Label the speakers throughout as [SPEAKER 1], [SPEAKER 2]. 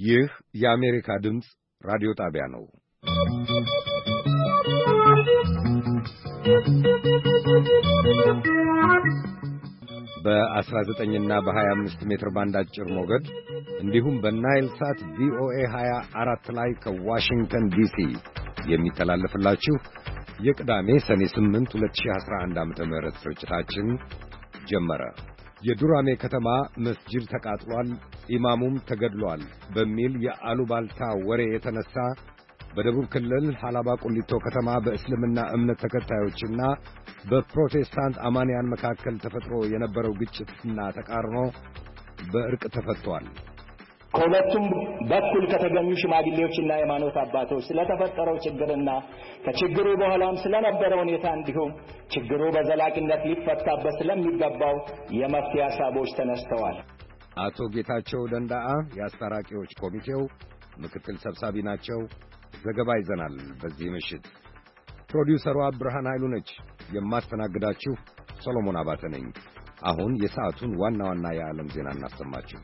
[SPEAKER 1] ይህ የአሜሪካ ድምፅ ራዲዮ ጣቢያ ነው። በ19 እና በ25 ሜትር ባንድ አጭር ሞገድ እንዲሁም በናይል ሳት ቪኦኤ 24 ላይ ከዋሽንግተን ዲሲ የሚተላለፍላችሁ የቅዳሜ ሰኔ 8 2011 ዓ.ም ስርጭታችን ጀመረ። የዱራሜ ከተማ መስጂድ ተቃጥሏል፣ ኢማሙም ተገድሏል በሚል የአሉባልታ ወሬ የተነሳ በደቡብ ክልል ሐላባ ቁሊቶ ከተማ በእስልምና እምነት ተከታዮችና በፕሮቴስታንት አማንያን መካከል ተፈጥሮ የነበረው ግጭትና ተቃርኖ በእርቅ ተፈቷል።
[SPEAKER 2] ከሁለቱም በኩል ከተገኙ ሽማግሌዎችና የሃይማኖት አባቶች ስለተፈጠረው ችግርና ከችግሩ በኋላም ስለነበረው ሁኔታ እንዲሁም ችግሩ በዘላቂነት ሊፈታበት ስለሚገባው የመፍትሄ ሐሳቦች ተነስተዋል።
[SPEAKER 1] አቶ ጌታቸው ደንዳአ የአስታራቂዎች ኮሚቴው ምክትል ሰብሳቢ ናቸው። ዘገባ ይዘናል። በዚህ ምሽት ፕሮዲውሰሯ ብርሃን ኃይሉ ነች። የማስተናግዳችሁ ሰሎሞን አባተ ነኝ። አሁን የሰዓቱን ዋና ዋና የዓለም ዜና እናሰማችሁ።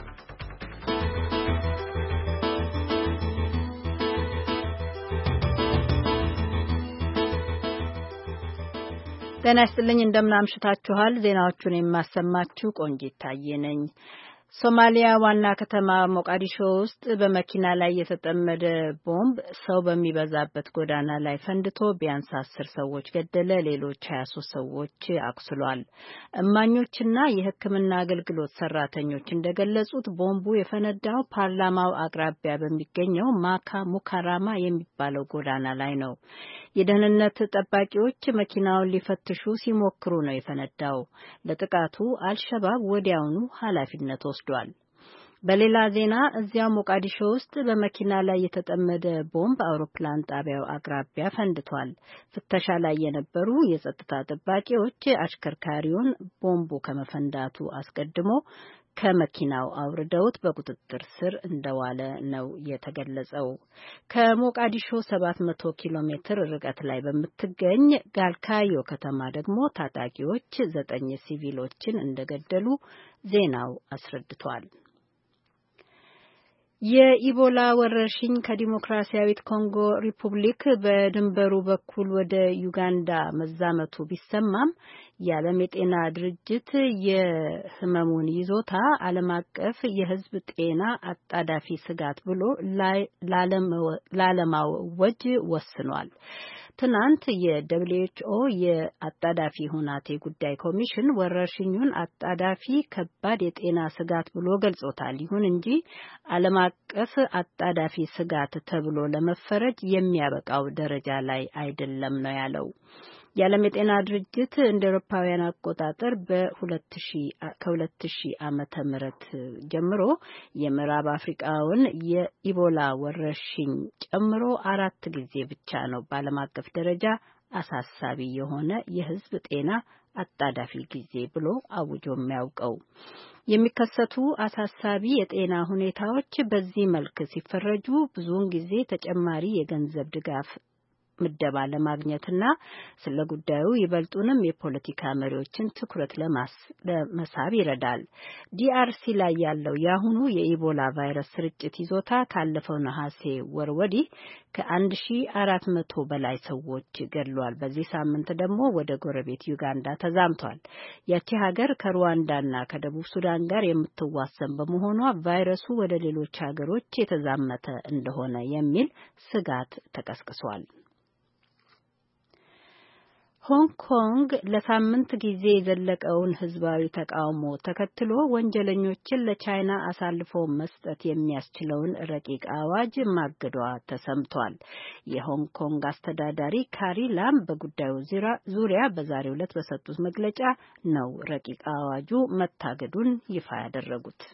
[SPEAKER 3] ጤና ይስጥልኝ፣ እንደምን አምሽታችኋል። ዜናዎቹን የማሰማችሁ ቆንጂት ታዬ ነኝ። ሶማሊያ ዋና ከተማ ሞቃዲሾ ውስጥ በመኪና ላይ የተጠመደ ቦምብ ሰው በሚበዛበት ጎዳና ላይ ፈንድቶ ቢያንስ 10 ሰዎች ገደለ፣ ሌሎች 23 ሰዎች አቁስሏል። እማኞችና የሕክምና አገልግሎት ሰራተኞች እንደገለጹት ቦምቡ የፈነዳው ፓርላማው አቅራቢያ በሚገኘው ማካ ሙካራማ የሚባለው ጎዳና ላይ ነው። የደህንነት ጠባቂዎች መኪናውን ሊፈትሹ ሲሞክሩ ነው የፈነዳው። ለጥቃቱ አልሸባብ ወዲያውኑ ኃላፊነት ወስዷል። በሌላ ዜና እዚያው ሞቃዲሾ ውስጥ በመኪና ላይ የተጠመደ ቦምብ አውሮፕላን ጣቢያው አቅራቢያ ፈንድቷል። ፍተሻ ላይ የነበሩ የጸጥታ ጠባቂዎች አሽከርካሪውን ቦምቡ ከመፈንዳቱ አስቀድሞ ከመኪናው አውርደውት በቁጥጥር ስር እንደዋለ ነው የተገለጸው። ከሞቃዲሾ 700 ኪሎ ሜትር ርቀት ላይ በምትገኝ ጋልካዮ ከተማ ደግሞ ታጣቂዎች 9 ሲቪሎችን እንደገደሉ ዜናው አስረድቷል። የኢቦላ ወረርሽኝ ከዲሞክራሲያዊት ኮንጎ ሪፑብሊክ በድንበሩ በኩል ወደ ዩጋንዳ መዛመቱ ቢሰማም የዓለም የጤና ድርጅት የሕመሙን ይዞታ ዓለም አቀፍ የሕዝብ ጤና አጣዳፊ ስጋት ብሎ ላለማወጅ ወስኗል። ትናንት የደብሊውኤችኦ የአጣዳፊ ሁናቴ ጉዳይ ኮሚሽን ወረርሽኙን አጣዳፊ ከባድ የጤና ስጋት ብሎ ገልጾታል። ይሁን እንጂ ዓለም አቀፍ አጣዳፊ ስጋት ተብሎ ለመፈረጅ የሚያበቃው ደረጃ ላይ አይደለም ነው ያለው። የዓለም የጤና ድርጅት እንደ አውሮፓውያን አቆጣጠር ከ2000 ዓመተ ምህረት ጀምሮ የምዕራብ አፍሪካውን የኢቦላ ወረርሽኝ ጨምሮ 4 ጊዜ ብቻ ነው በዓለም አቀፍ ደረጃ አሳሳቢ የሆነ የሕዝብ ጤና አጣዳፊ ጊዜ ብሎ አውጆ የሚያውቀው። የሚከሰቱ አሳሳቢ የጤና ሁኔታዎች በዚህ መልክ ሲፈረጁ ብዙውን ጊዜ ተጨማሪ የገንዘብ ድጋፍ ምደባ ለማግኘትና ስለ ጉዳዩ ይበልጡንም የፖለቲካ መሪዎችን ትኩረት ለመሳብ ይረዳል። ዲአርሲ ላይ ያለው የአሁኑ የኢቦላ ቫይረስ ስርጭት ይዞታ ካለፈው ነሐሴ ወር ወዲህ ከ1400 በላይ ሰዎች ገድሏል። በዚህ ሳምንት ደግሞ ወደ ጎረቤት ዩጋንዳ ተዛምቷል። ያቺ ሀገር ከሩዋንዳና ከደቡብ ሱዳን ጋር የምትዋሰን በመሆኗ ቫይረሱ ወደ ሌሎች ሀገሮች የተዛመተ እንደሆነ የሚል ስጋት ተቀስቅሷል። ሆንግ ኮንግ ለሳምንት ጊዜ የዘለቀውን ህዝባዊ ተቃውሞ ተከትሎ ወንጀለኞችን ለቻይና አሳልፎ መስጠት የሚያስችለውን ረቂቅ አዋጅ ማገዷ ተሰምቷል። የሆንግ ኮንግ አስተዳዳሪ ካሪ ላም በጉዳዩ ዙሪያ በዛሬው ዕለት በሰጡት መግለጫ ነው ረቂቅ አዋጁ መታገዱን ይፋ ያደረጉት።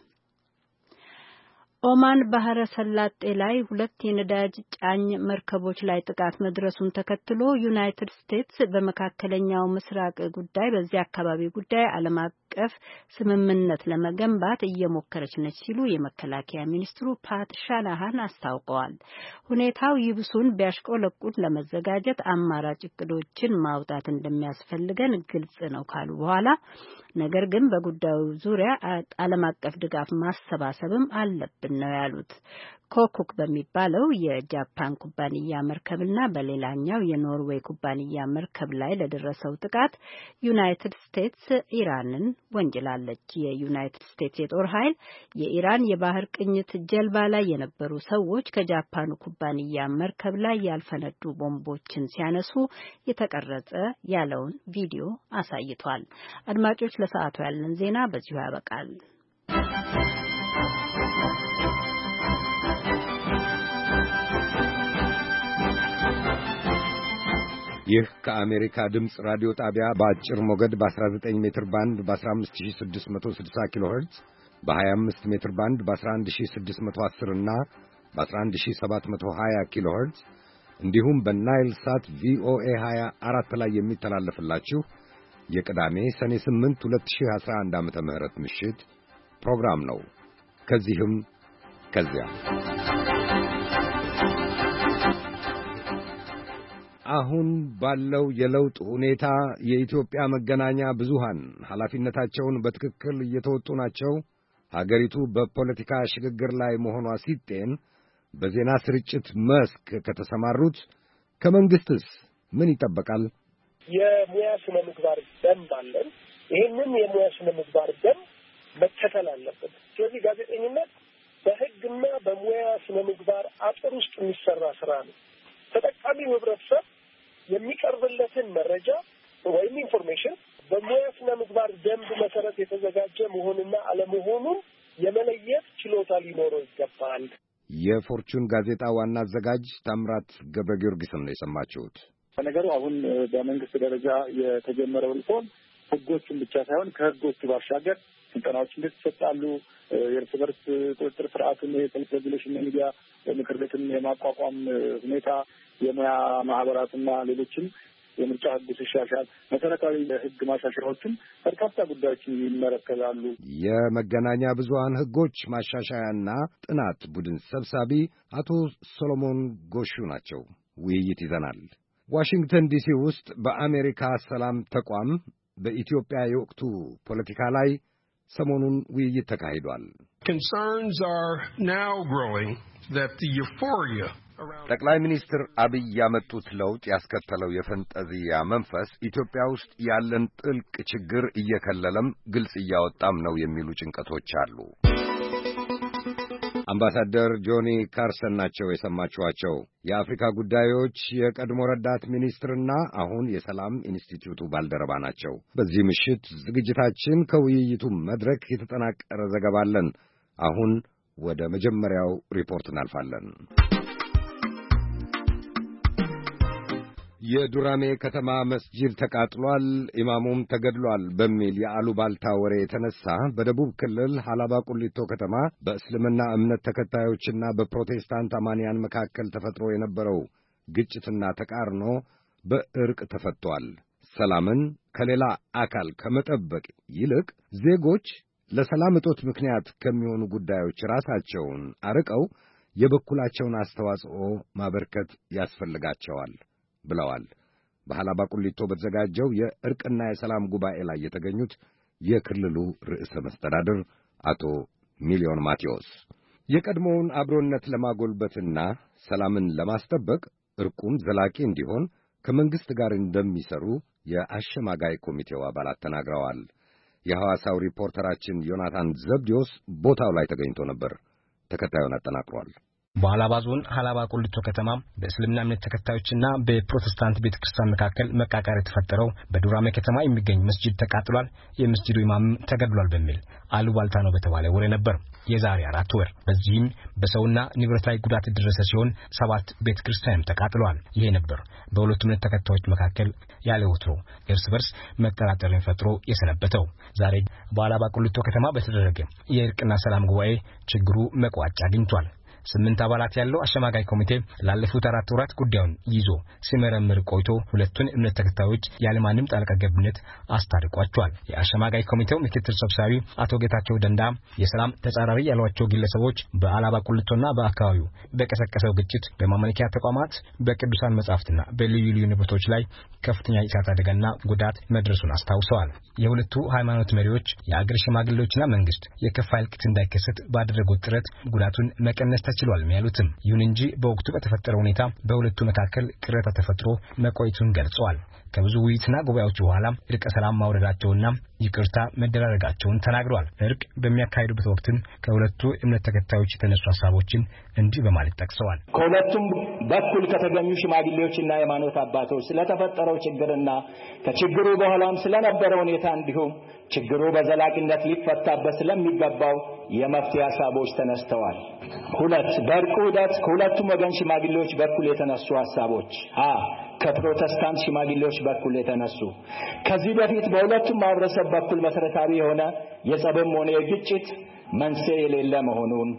[SPEAKER 3] ኦማን ባህረ ሰላጤ ላይ 2 የነዳጅ ጫኝ መርከቦች ላይ ጥቃት መድረሱን ተከትሎ ዩናይትድ ስቴትስ በመካከለኛው ምስራቅ ጉዳይ በዚያ አካባቢ ጉዳይ ዓለም አቀፍ ስምምነት ለመገንባት እየሞከረች ነች ሲሉ የመከላከያ ሚኒስትሩ ፓት ሻናሃን አስታውቀዋል። ሁኔታው ይብሱን ቢያሽቆለቁል ለመዘጋጀት አማራጭ እቅዶችን ማውጣት እንደሚያስፈልገን ግልጽ ነው ካሉ በኋላ ነገር ግን በጉዳዩ ዙሪያ ዓለም አቀፍ ድጋፍ ማሰባሰብም አለብን ነው ያሉት። ኮኩክ በሚባለው የጃፓን ኩባንያ መርከብና በሌላኛው የኖርዌይ ኩባንያ መርከብ ላይ ለደረሰው ጥቃት ዩናይትድ ስቴትስ ኢራንን ወንጅላለች። የዩናይትድ ስቴትስ የጦር ኃይል የኢራን የባህር ቅኝት ጀልባ ላይ የነበሩ ሰዎች ከጃፓኑ ኩባንያ መርከብ ላይ ያልፈነዱ ቦምቦችን ሲያነሱ የተቀረጸ ያለውን ቪዲዮ አሳይቷል። አድማጮች፣ ለሰዓቱ ያለን ዜና በዚሁ ያበቃል።
[SPEAKER 1] ይህ ከአሜሪካ ድምጽ ራዲዮ ጣቢያ በአጭር ሞገድ በ19 ሜትር ባንድ በ15660 ኪሎ ሄርትዝ በ25 ሜትር ባንድ በ11610 እና በ11720 ኪሎ ሄርትዝ እንዲሁም በናይል ሳት ቪኦኤ 24 ላይ የሚተላለፍላችሁ የቅዳሜ ሰኔ 8 2011 ዓመተ ምህረት ምሽት ፕሮግራም ነው። ከዚህም ከዚያ አሁን ባለው የለውጥ ሁኔታ የኢትዮጵያ መገናኛ ብዙሃን ኃላፊነታቸውን በትክክል እየተወጡ ናቸው? ሀገሪቱ በፖለቲካ ሽግግር ላይ መሆኗ ሲጤን በዜና ስርጭት መስክ ከተሰማሩት ከመንግስትስ ምን ይጠበቃል?
[SPEAKER 4] የሙያ ስነ ምግባር ደንብ አለን። ይህንን የሙያ ስነ ምግባር ደንብ መከተል አለበት። ስለዚህ ጋዜጠኝነት በሕግና በሙያ ስነ ምግባር አጥር ውስጥ የሚሰራ ስራ ነው። ተጠቃሚው ህብረተሰብ የሚቀርብለትን መረጃ ወይም ኢንፎርሜሽን በሙያ ስነ ምግባር ደንብ መሰረት የተዘጋጀ መሆንና አለመሆኑን የመለየት ችሎታ ሊኖረው ይገባል።
[SPEAKER 1] የፎርቹን ጋዜጣ ዋና አዘጋጅ ታምራት ገብረ ጊዮርጊስን ነው የሰማችሁት።
[SPEAKER 5] ነገሩ አሁን በመንግስት ደረጃ የተጀመረው ሪፎርም ህጎቹን ብቻ ሳይሆን ከህጎቹ ባሻገር ስልጠናዎች እንዴት ይሰጣሉ፣ የእርስ በርስ ቁጥጥር ስርዓቱን የሰልፍ ሬጉሌሽን ሚዲያ ምክር ቤትን የማቋቋም ሁኔታ፣ የሙያ ማህበራትና ሌሎችም የምርጫ ህግ ሲሻሻል መሰረታዊ ህግ ማሻሻያዎችን በርካታ ጉዳዮችን ይመለከታሉ።
[SPEAKER 1] የመገናኛ ብዙሃን ህጎች ማሻሻያና ጥናት ቡድን ሰብሳቢ አቶ ሶሎሞን ጎሹ ናቸው። ውይይት ይዘናል። ዋሽንግተን ዲሲ ውስጥ በአሜሪካ ሰላም ተቋም በኢትዮጵያ የወቅቱ ፖለቲካ ላይ ሰሞኑን ውይይት ተካሂዷል።
[SPEAKER 6] Concerns are now growing that the euphoria
[SPEAKER 1] ጠቅላይ ሚኒስትር አብይ ያመጡት ለውጥ ያስከተለው የፈንጠዚያ መንፈስ ኢትዮጵያ ውስጥ ያለን ጥልቅ ችግር እየከለለም ግልጽ እያወጣም ነው የሚሉ ጭንቀቶች አሉ። አምባሳደር ጆኒ ካርሰን ናቸው የሰማችኋቸው። የአፍሪካ ጉዳዮች የቀድሞ ረዳት ሚኒስትርና አሁን የሰላም ኢንስቲትዩቱ ባልደረባ ናቸው። በዚህ ምሽት ዝግጅታችን ከውይይቱ መድረክ የተጠናቀረ ዘገባ አለን። አሁን ወደ መጀመሪያው ሪፖርት እናልፋለን። የዱራሜ ከተማ መስጂድ ተቃጥሏል፣ ኢማሙም ተገድሏል በሚል የአሉባልታ ወሬ የተነሳ በደቡብ ክልል ሐላባ ቁሊቶ ከተማ በእስልምና እምነት ተከታዮችና በፕሮቴስታንት አማንያን መካከል ተፈጥሮ የነበረው ግጭትና ተቃርኖ በእርቅ ተፈቷል። ሰላምን ከሌላ አካል ከመጠበቅ ይልቅ ዜጎች ለሰላም እጦት ምክንያት ከሚሆኑ ጉዳዮች ራሳቸውን አርቀው የበኩላቸውን አስተዋጽኦ ማበርከት ያስፈልጋቸዋል ብለዋል። በሐላባ ቁሊቶ በተዘጋጀው የእርቅና የሰላም ጉባኤ ላይ የተገኙት የክልሉ ርዕሰ መስተዳድር አቶ ሚሊዮን ማቴዎስ የቀድሞውን አብሮነት ለማጎልበትና ሰላምን ለማስጠበቅ እርቁም ዘላቂ እንዲሆን ከመንግስት ጋር እንደሚሰሩ የአሸማጋይ ኮሚቴው አባላት ተናግረዋል። የሐዋሳው ሪፖርተራችን ዮናታን ዘብዲዮስ ቦታው ላይ ተገኝቶ ነበር። ተከታዩን አጠናቅሯል።
[SPEAKER 7] በሐላባ ዞን ሐላባ ቁሊቶ ከተማ በእስልምና እምነት ተከታዮችና በፕሮቴስታንት ቤተክርስቲያን መካከል መቃቃር የተፈጠረው በዱራሜ ከተማ የሚገኝ መስጂድ ተቃጥሏል፣ የመስጂዱ ኢማም ተገድሏል በሚል አሉባልታ ነው በተባለ ወሬ ነበር የዛሬ 4 ወር። በዚህም በሰውና ንብረት ላይ ጉዳት የደረሰ ሲሆን 7 ቤተክርስቲያንም ተቃጥሏል። ይሄ ነበር በሁለቱ እምነት ተከታዮች መካከል ያለ ወትሮ እርስ በርስ መጠራጠርን ፈጥሮ የሰነበተው። ዛሬ በሐላባ ቁሊቶ ከተማ በተደረገ የእርቅና ሰላም ጉባኤ ችግሩ መቋጫ አግኝቷል። 8 አባላት ያለው አሸማጋይ ኮሚቴ ላለፉት 4 ወራት ጉዳዩን ይዞ ሲመረምር ቆይቶ ሁለቱን እምነት ተከታዮች ያለማንም ጣልቃ ገብነት አስታርቋቸዋል። የአሸማጋይ ኮሚቴው ምክትል ሰብሳቢ አቶ ጌታቸው ደንዳ የሰላም ተጻራሪ ያሏቸው ግለሰቦች በአላባ ቁልቶና በአካባቢው በቀሰቀሰው ግጭት በማመልከያ ተቋማት በቅዱሳን መጻሕፍትና በልዩ ልዩ ንብረቶች ላይ ከፍተኛ የእሳት አደጋና ጉዳት መድረሱን አስታውሰዋል። የሁለቱ ሃይማኖት መሪዎች የአገር ሽማግሌዎችና መንግስት የከፋ እልቂት እንዳይከሰት ባደረጉት ጥረት ጉዳቱን መቀነስ ተችሏል ያሉትም፣ ይሁን እንጂ በወቅቱ በተፈጠረው ሁኔታ በሁለቱ መካከል ቅሬታ ተፈጥሮ መቆየቱን ገልጸዋል። ከብዙ ውይይትና ጉባኤዎች በኋላ እርቀ ሰላም ማውረዳቸውና ይቅርታ መደራረጋቸውን ተናግረዋል። እርቅ በሚያካሂዱበት ወቅትም ከሁለቱ እምነት ተከታዮች የተነሱ ሐሳቦችን እንዲህ በማለት ጠቅሰዋል።
[SPEAKER 2] ከሁለቱም በኩል ከተገኙ ሽማግሌዎችና የሃይማኖት አባቶች ስለተፈጠረው ችግርና ከችግሩ በኋላም ስለነበረው ሁኔታ እንዲሁም ችግሩ በዘላቂነት ሊፈታበት ስለሚገባው የመፍትሄ ሐሳቦች ተነስተዋል። 2 በእርቁ ሂደት ከሁለቱም ወገን ሽማግሌዎች በኩል የተነሱ ሐሳቦች ከፕሮቴስታንት ሽማግሌዎች በኩል የተነሱ ከዚህ በፊት በሁለቱም ማህበረሰብ በኩል መሰረታዊ የሆነ የጸብም ሆነ የግጭት መንስኤ የሌለ መሆኑን፣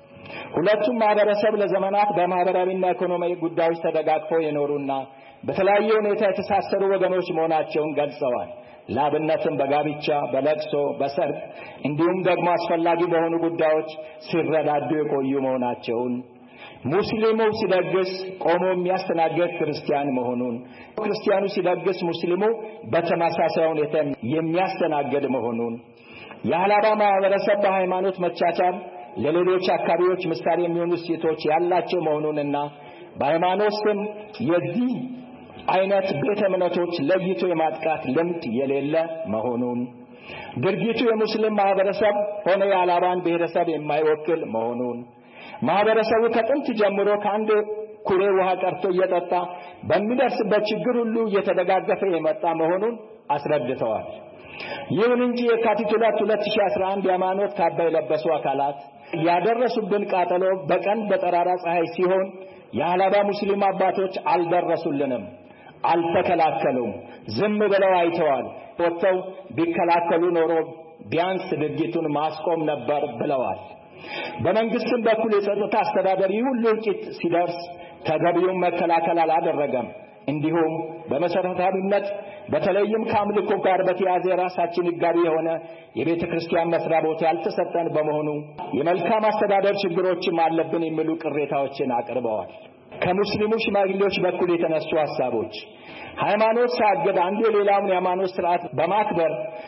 [SPEAKER 2] ሁለቱም ማህበረሰብ ለዘመናት በማህበራዊና ኢኮኖሚያዊ ጉዳዮች ተደጋግፈው የኖሩና በተለያየ ሁኔታ የተሳሰሩ ወገኖች መሆናቸውን ገልጸዋል። ለአብነትም በጋብቻ፣ በለቅሶ፣ በሰርግ እንዲሁም ደግሞ አስፈላጊ በሆኑ ጉዳዮች ሲረዳዱ የቆዩ መሆናቸውን፣ ሙስሊሙ ሲደግስ ቆሞ የሚያስተናግድ ክርስቲያን መሆኑን፣ ክርስቲያኑ ሲደግስ ሙስሊሙ በተመሳሳይ ሁኔታ የሚያስተናግድ መሆኑን፣ የአላባ ማህበረሰብ በሃይማኖት መቻቻል ለሌሎች አካባቢዎች ምሳሌ የሚሆኑ እሴቶች ያላቸው መሆኑንና በሃይማኖት ስም የዚህ አይነት ቤተ እምነቶች ለይቶ የማጥቃት ልምድ የሌለ መሆኑን፣ ድርጊቱ የሙስሊም ማህበረሰብ ሆነ የአላባን ብሔረሰብ የማይወክል መሆኑን፣ ማህበረሰቡ ከጥንት ጀምሮ ከአንድ ኩሬ ውሃ ቀርቶ እየጠጣ በሚደርስበት ችግር ሁሉ እየተደጋገፈ የመጣ መሆኑን አስረድተዋል። ይሁን እንጂ የካቲት 2011 የሃይማኖት ካባ የለበሱ አካላት ያደረሱብን ቃጠሎ በቀን በጠራራ ፀሐይ ሲሆን የአላባ ሙስሊም አባቶች አልደረሱልንም፣ አልተከላከሉም፣ ዝም ብለው አይተዋል። ወጥተው ቢከላከሉ ኖሮ ቢያንስ ድርጊቱን ማስቆም ነበር ብለዋል። በመንግስትም በኩል የጸጥታ አስተዳደር ሁሉ እልቂት ሲደርስ ተገቢውን መከላከል አላደረገም። እንዲሁም በመሰረታዊነት በተለይም ከአምልኮ ጋር በተያያዘ ራሳችን ሕጋዊ የሆነ የቤተ ክርስቲያን መስሪያ ቦታ ያልተሰጠን በመሆኑ የመልካም አስተዳደር ችግሮችም አለብን የሚሉ ቅሬታዎችን አቅርበዋል። ከሙስሊሙ ሽማግሌዎች በኩል የተነሱ ሐሳቦች ሃይማኖት ሳያገድ አንዱ የሌላውን የሃይማኖት ስርዓት በማክበር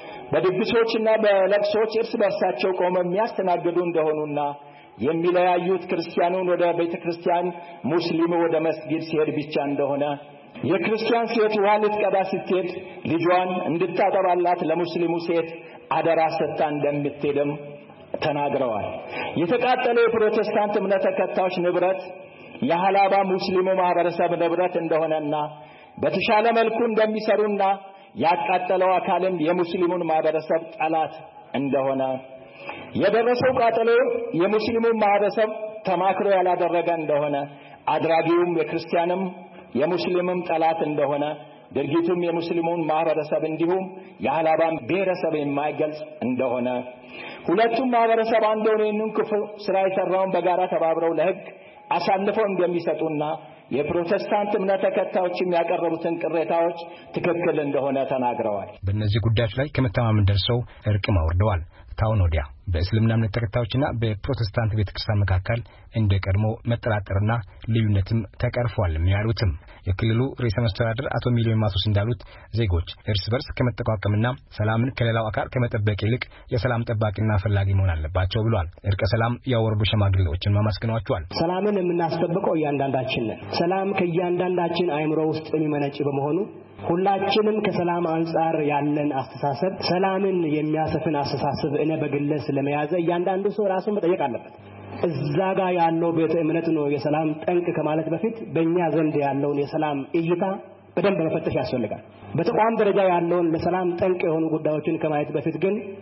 [SPEAKER 2] በድግሶችና በለቅሶች እርስ በርሳቸው ቆመው የሚያስተናግዱ እንደሆኑና የሚለያዩት ክርስቲያኑን ወደ ቤተ ክርስቲያን ሙስሊሙ ወደ መስጊድ ሲሄድ ብቻ እንደሆነ፣ የክርስቲያን ሴት ውሃ ልትቀዳ ስትሄድ ልጇን እንድታጠባላት ለሙስሊሙ ሴት አደራ ሰጥታ እንደምትሄድም ተናግረዋል። የተቃጠለው የፕሮቴስታንት እምነት ተከታዮች ንብረት የአላባ ሙስሊሙ ማህበረሰብ ንብረት እንደሆነና በተሻለ መልኩ እንደሚሰሩና ያቃጠለው አካልም የሙስሊሙን ማህበረሰብ ጠላት እንደሆነ፣ የደረሰው ቃጠሎ የሙስሊሙን ማህበረሰብ ተማክሮ ያላደረገ እንደሆነ፣ አድራጊውም የክርስቲያንም የሙስሊምም ጠላት እንደሆነ፣ ድርጊቱም የሙስሊሙን ማህበረሰብ እንዲሁም የአላባን ብሔረሰብ የማይገልጽ እንደሆነ፣ ሁለቱም ማህበረሰብ አንድ ሆነው ክፉ ስራ የሰራውን በጋራ ተባብረው ለሕግ አሳልፈው እንደሚሰጡና የፕሮቴስታንት እምነት ተከታዮችም ያቀረቡትን ቅሬታዎች ትክክል እንደሆነ ተናግረዋል።
[SPEAKER 7] በእነዚህ ጉዳዮች ላይ ከመተማመን ደርሰው እርቅም አውርደዋል። ታውን ወዲያ በእስልምና እምነት ተከታዮችና በፕሮቴስታንት ቤተክርስቲያን መካከል እንደ ቀድሞ መጠራጠርና ልዩነትም ተቀርፏል ያሉትም የክልሉ ርዕሰ መስተዳድር አቶ ሚሊዮን ማቶስ እንዳሉት ዜጎች እርስ በርስ ከመጠቋቀምና ሰላምን ከሌላው አካል ከመጠበቅ ይልቅ የሰላም ጠባቂና ፈላጊ መሆን አለባቸው ብሏል። እርቀ ሰላም ያወረዱ ሽማግሌዎችን ማመስገናቸዋል።
[SPEAKER 8] ሰላምን የምናስጠብቀው እያንዳንዳችን ነን። ሰላም ከእያንዳንዳችን አእምሮ ውስጥ የሚመነጭ በመሆኑ ሁላችንም ከሰላም አንጻር ያለን አስተሳሰብ ሰላምን የሚያሰፍን አስተሳሰብ እኔ በግሌ ስለመያዘ እያንዳንዱ ሰው ራሱን መጠየቅ አለበት። እዛ ጋር ያለው ቤተ እምነት ነው የሰላም ጠንቅ ከማለት በፊት በእኛ ዘንድ ያለውን የሰላም እይታ በደንብ መፈተሽ ያስፈልጋል። በተቋም ደረጃ ያለውን ለሰላም ጠንቅ የሆኑ ጉዳዮችን ከማየት በፊት ግን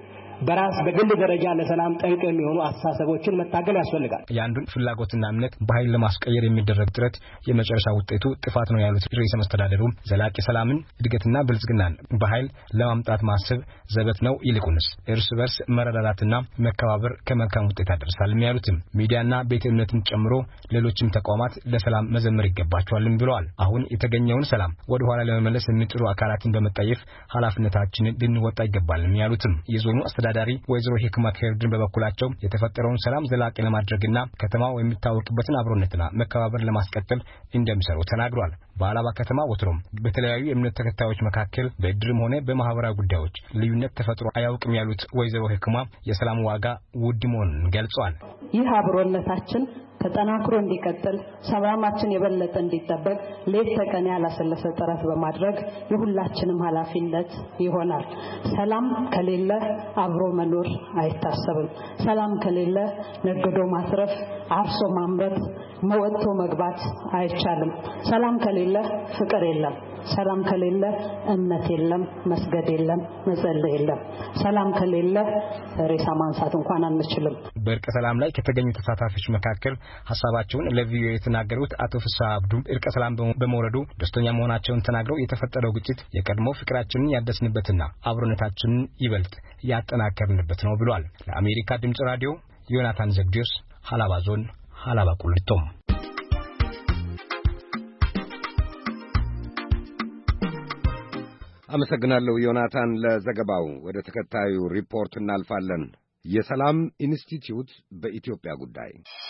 [SPEAKER 8] በራስ በግል ደረጃ ለሰላም ጠንቅ የሚሆኑ አስተሳሰቦችን መታገል ያስፈልጋል።
[SPEAKER 7] ያንዱን ፍላጎትና እምነት በኃይል ለማስቀየር የሚደረግ ጥረት የመጨረሻ ውጤቱ ጥፋት ነው ያሉት ርዕሰ መስተዳድሩ ዘላቂ ሰላምን እድገትና ብልጽግናን በኃይል ለማምጣት ማሰብ ዘበት ነው፣ ይልቁንስ እርስ በርስ መረዳዳትና መከባበር ከመልካም ውጤት ያደርሳል ያሉትም ሚዲያና ቤተ እምነትን ጨምሮ ሌሎችም ተቋማት ለሰላም መዘመር ይገባቸዋልም ብለዋል። አሁን የተገኘውን ሰላም ወደ ኋላ ለመመለስ የሚጥሩ አካላትን በመጠየፍ ኃላፊነታችንን ልንወጣ ይገባልም ያሉትም የዞኑ አስተዳዳሪ ወይዘሮ ሂክማ ከርድን በበኩላቸው የተፈጠረውን ሰላም ዘላቂ ለማድረግና ከተማው የሚታወቅበትን አብሮነትና መከባበር ለማስቀጠል እንደሚሰሩ ተናግሯል። በአላባ ከተማ ወትሮም በተለያዩ የእምነት ተከታዮች መካከል በእድርም ሆነ በማህበራዊ ጉዳዮች ልዩነት ተፈጥሮ አያውቅም ያሉት ወይዘሮ ሂክማ የሰላም ዋጋ ውድ መሆኑን ገልጸዋል።
[SPEAKER 9] ይህ አብሮነታችን ተጠናክሮ እንዲቀጥል ሰላማችን የበለጠ እንዲጠበቅ ሌት ተቀን ያላሰለሰ ጥረት በማድረግ የሁላችንም ኃላፊነት ይሆናል። ሰላም ከሌለ አብሮ መኖር አይታሰብም። ሰላም ከሌለ ነግዶ ማትረፍ፣ አርሶ ማምረት፣ ወጥቶ መግባት አይቻልም። ሰላም ከሌለ ፍቅር የለም። ሰላም ከሌለ እምነት የለም፣ መስገድ የለም፣ መጸለይ የለም። ሰላም ከሌለ ሬሳ ማንሳት እንኳን አንችልም።
[SPEAKER 7] በእርቀ ሰላም ላይ ከተገኙ ተሳታፊዎች መካከል ሐሳባቸውን ለቪዲዮ የተናገሩት አቶ ፍስሐ አብዱ እርቀ ሰላም በመውረዱ ደስተኛ መሆናቸውን ተናግረው የተፈጠረው ግጭት የቀድሞ ፍቅራችንን ያደስንበትና አብሮነታችንን ይበልጥ ያጠናከርንበት ነው ብሏል። ለአሜሪካ ድምጽ ራዲዮ ዮናታን ዘግዲዮስ ሐላባ ዞን ሐላባ ቁልቶም።
[SPEAKER 1] አመሰግናለሁ ዮናታን ለዘገባው። ወደ ተከታዩ ሪፖርት እናልፋለን። የሰላም ኢንስቲትዩት በኢትዮጵያ ጉዳይ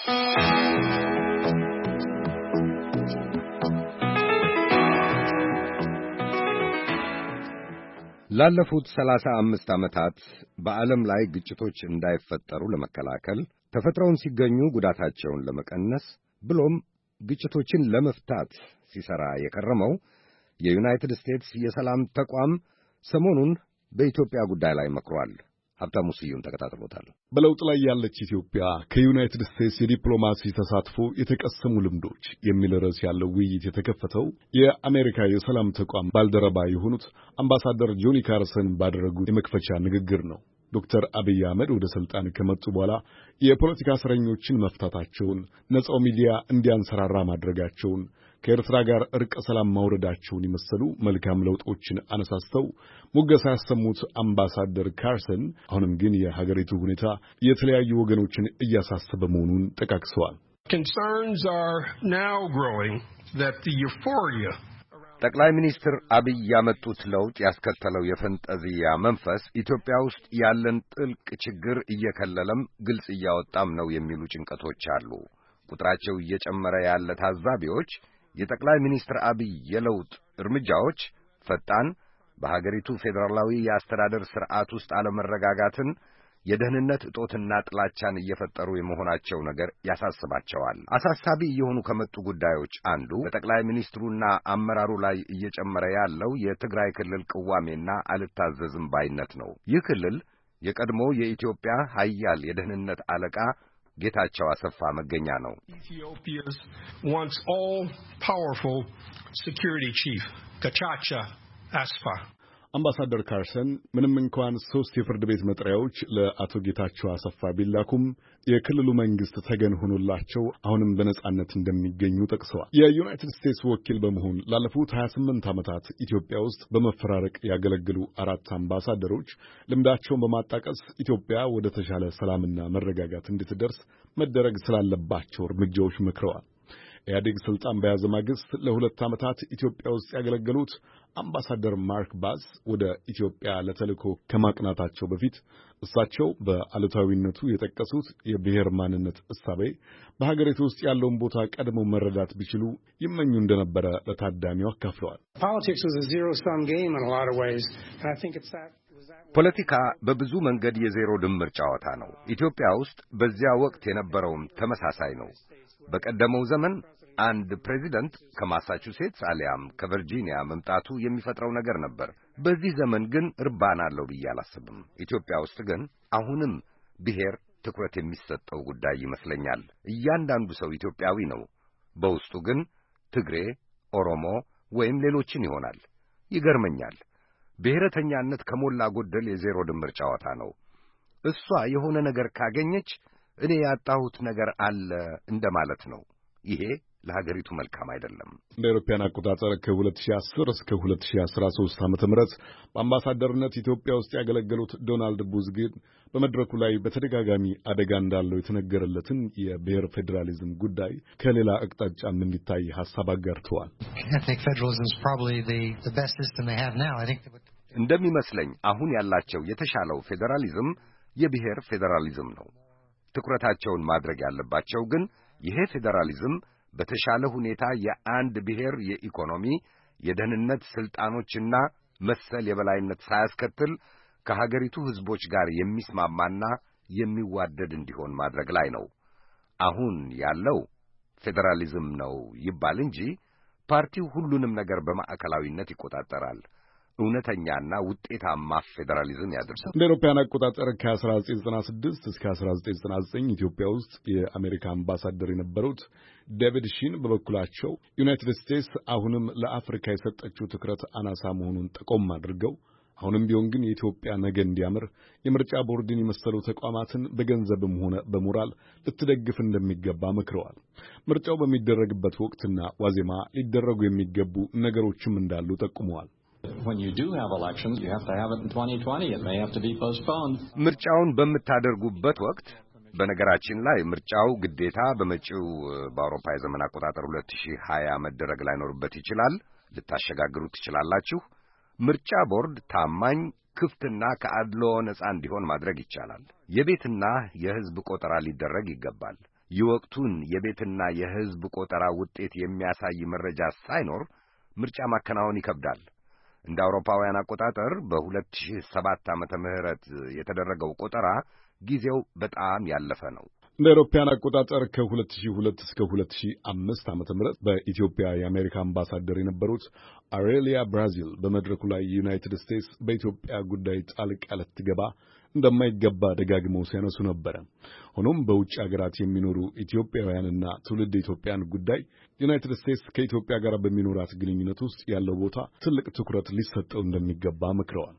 [SPEAKER 1] ላለፉት 35 ዓመታት በዓለም ላይ ግጭቶች እንዳይፈጠሩ ለመከላከል ተፈጥረውን ሲገኙ ጉዳታቸውን ለመቀነስ ብሎም ግጭቶችን ለመፍታት ሲሰራ የከረመው የዩናይትድ ስቴትስ የሰላም ተቋም ሰሞኑን በኢትዮጵያ ጉዳይ ላይ መክሯል። ሀብታሙ ስዩም ተከታትሎታል።
[SPEAKER 10] በለውጥ ላይ ያለች ኢትዮጵያ ከዩናይትድ ስቴትስ የዲፕሎማሲ ተሳትፎ የተቀሰሙ ልምዶች የሚል ርዕስ ያለው ውይይት የተከፈተው የአሜሪካ የሰላም ተቋም ባልደረባ የሆኑት አምባሳደር ጆኒ ካርሰን ባደረጉት የመክፈቻ ንግግር ነው። ዶክተር አብይ አህመድ ወደ ስልጣን ከመጡ በኋላ የፖለቲካ እስረኞችን መፍታታቸውን፣ ነጻው ሚዲያ እንዲያንሰራራ ማድረጋቸውን፣ ከኤርትራ ጋር እርቀ ሰላም ማውረዳቸውን የመሰሉ መልካም ለውጦችን አነሳስተው ሙገሳ ያሰሙት አምባሳደር ካርሰን አሁንም ግን የሀገሪቱ ሁኔታ የተለያዩ ወገኖችን እያሳሰበ መሆኑን ጠቃቅሰዋል።
[SPEAKER 6] Concerns are now growing that the euphoria
[SPEAKER 1] ጠቅላይ ሚኒስትር አብይ ያመጡት ለውጥ ያስከተለው የፈንጠዚያ መንፈስ ኢትዮጵያ ውስጥ ያለን ጥልቅ ችግር እየከለለም ግልጽ እያወጣም ነው የሚሉ ጭንቀቶች አሉ። ቁጥራቸው እየጨመረ ያለ ታዛቢዎች የጠቅላይ ሚኒስትር አብይ የለውጥ እርምጃዎች ፈጣን በሀገሪቱ ፌዴራላዊ የአስተዳደር ስርዓት ውስጥ አለመረጋጋትን፣ የደህንነት እጦትና ጥላቻን እየፈጠሩ የመሆናቸው ነገር ያሳስባቸዋል። አሳሳቢ እየሆኑ ከመጡ ጉዳዮች አንዱ በጠቅላይ ሚኒስትሩና አመራሩ ላይ እየጨመረ ያለው የትግራይ ክልል ቅዋሜና አልታዘዝም ባይነት ነው። ይህ ክልል የቀድሞ የኢትዮጵያ ኃያል የደህንነት አለቃ ጌታቸው አሰፋ መገኛ ነው።
[SPEAKER 6] Ethiopia's once all-powerful security chief, Gachacha Asfa.
[SPEAKER 10] አምባሳደር ካርሰን ምንም እንኳን 3 የፍርድ ቤት መጥሪያዎች ለአቶ ጌታቸው አሰፋ ቢላኩም የክልሉ መንግስት ተገን ሆኖላቸው አሁንም በነጻነት እንደሚገኙ ጠቅሰዋል። የዩናይትድ ስቴትስ ወኪል በመሆን ላለፉት 28 ዓመታት ኢትዮጵያ ውስጥ በመፈራረቅ ያገለገሉ 4 አምባሳደሮች ልምዳቸውን በማጣቀስ ኢትዮጵያ ወደ ተሻለ ሰላምና መረጋጋት እንድትደርስ መደረግ ስላለባቸው እርምጃዎች መክረዋል። ኢህአዴግ ስልጣን በያዘ ማግስት ለ2 ዓመታት ኢትዮጵያ ውስጥ ያገለገሉት አምባሳደር ማርክ ባስ ወደ ኢትዮጵያ ለተልእኮ ከማቅናታቸው በፊት እሳቸው በአሉታዊነቱ የጠቀሱት የብሔር ማንነት እሳቤ በሀገሪቱ ውስጥ ያለውን ቦታ ቀድመው መረዳት ቢችሉ ይመኙ እንደነበረ ለታዳሚው አካፍለዋል።
[SPEAKER 1] ፖለቲካ በብዙ መንገድ የዜሮ ድምር ጨዋታ ነው። ኢትዮጵያ ውስጥ በዚያ ወቅት የነበረውም ተመሳሳይ ነው። በቀደመው ዘመን አንድ ፕሬዚደንት ከማሳቹሴትስ አሊያም ከቨርጂኒያ መምጣቱ የሚፈጥረው ነገር ነበር። በዚህ ዘመን ግን እርባና አለው ብዬ አላስብም። ኢትዮጵያ ውስጥ ግን አሁንም ብሔር ትኩረት የሚሰጠው ጉዳይ ይመስለኛል። እያንዳንዱ ሰው ኢትዮጵያዊ ነው። በውስጡ ግን ትግሬ፣ ኦሮሞ ወይም ሌሎችን ይሆናል። ይገርመኛል። ብሔረተኛነት ከሞላ ጎደል የዜሮ ድምር ጨዋታ ነው። እሷ የሆነ ነገር ካገኘች እኔ ያጣሁት ነገር አለ እንደማለት ነው። ይሄ ለሀገሪቱ መልካም አይደለም።
[SPEAKER 10] እንደ አውሮፓውያን አቆጣጠር ከ2010 እስከ 2013 ዓ.ም በአምባሳደርነት ኢትዮጵያ ውስጥ ያገለገሉት ዶናልድ ቡዝ ግን በመድረኩ ላይ በተደጋጋሚ አደጋ እንዳለው የተነገረለትን የብሔር ፌዴራሊዝም ጉዳይ ከሌላ አቅጣጫም እንዲታይ ሐሳብ አጋርተዋል።
[SPEAKER 1] እንደሚመስለኝ አሁን ያላቸው የተሻለው ፌዴራሊዝም የብሔር ፌዴራሊዝም ነው። ትኩረታቸውን ማድረግ ያለባቸው ግን ይሄ ፌዴራሊዝም በተሻለ ሁኔታ የአንድ ብሔር የኢኮኖሚ፣ የደህንነት ስልጣኖችና መሰል የበላይነት ሳያስከትል ከሀገሪቱ ሕዝቦች ጋር የሚስማማና የሚዋደድ እንዲሆን ማድረግ ላይ ነው። አሁን ያለው ፌዴራሊዝም ነው ይባል እንጂ ፓርቲው ሁሉንም ነገር በማዕከላዊነት ይቆጣጠራል። እውነተኛና ውጤታማ ፌዴራሊዝም ያድርሳል።
[SPEAKER 10] እንደ አውሮፓውያን አቆጣጠር ከ1996 እስከ 1999 ኢትዮጵያ ውስጥ የአሜሪካ አምባሳደር የነበሩት ዴቪድ ሺን በበኩላቸው ዩናይትድ ስቴትስ አሁንም ለአፍሪካ የሰጠችው ትኩረት አናሳ መሆኑን ጠቆም አድርገው አሁንም ቢሆን ግን የኢትዮጵያ ነገ እንዲያምር የምርጫ ቦርድን የመሰሉ ተቋማትን በገንዘብም ሆነ በሞራል ልትደግፍ እንደሚገባ መክረዋል። ምርጫው በሚደረግበት ወቅትና ዋዜማ ሊደረጉ የሚገቡ ነገሮችም እንዳሉ ጠቁመዋል።
[SPEAKER 11] When you do have elections, you have to have it in 2020. It may have to be postponed.
[SPEAKER 1] ምርጫውን በምታደርጉበት ወቅት በነገራችን ላይ ምርጫው ግዴታ በመጪው በአውሮፓ የዘመን አቆጣጠር 2020 መደረግ ላይኖርበት ይችላል። ልታሸጋግሩ ትችላላችሁ። ምርጫ ቦርድ ታማኝ፣ ክፍትና ከአድሎ ነፃ እንዲሆን ማድረግ ይቻላል። የቤትና የሕዝብ ቆጠራ ሊደረግ ይገባል። የወቅቱን የቤትና የሕዝብ ቆጠራ ውጤት የሚያሳይ መረጃ ሳይኖር ምርጫ ማከናወን ይከብዳል። እንደ አውሮፓውያን አቆጣጠር በ2007 ዓመተ ምህረት የተደረገው ቆጠራ ጊዜው በጣም ያለፈ ነው።
[SPEAKER 10] እንደ አውሮፓውያን አቆጣጠር ከ2002 እስከ 2005 ዓመተ ምህረት በኢትዮጵያ የአሜሪካ አምባሳደር የነበሩት አሬሊያ ብራዚል በመድረኩ ላይ ዩናይትድ ስቴትስ በኢትዮጵያ ጉዳይ ጣልቃ ልትገባ እንደማይገባ ደጋግመው ሲያነሱ ነበር። ሆኖም በውጭ ሀገራት የሚኖሩ ኢትዮጵያውያንና ትውልድ ኢትዮጵያን ጉዳይ ዩናይትድ ስቴትስ ከኢትዮጵያ ጋር በሚኖራት ግንኙነት ውስጥ ያለው ቦታ ትልቅ ትኩረት ሊሰጠው እንደሚገባ መክረዋል።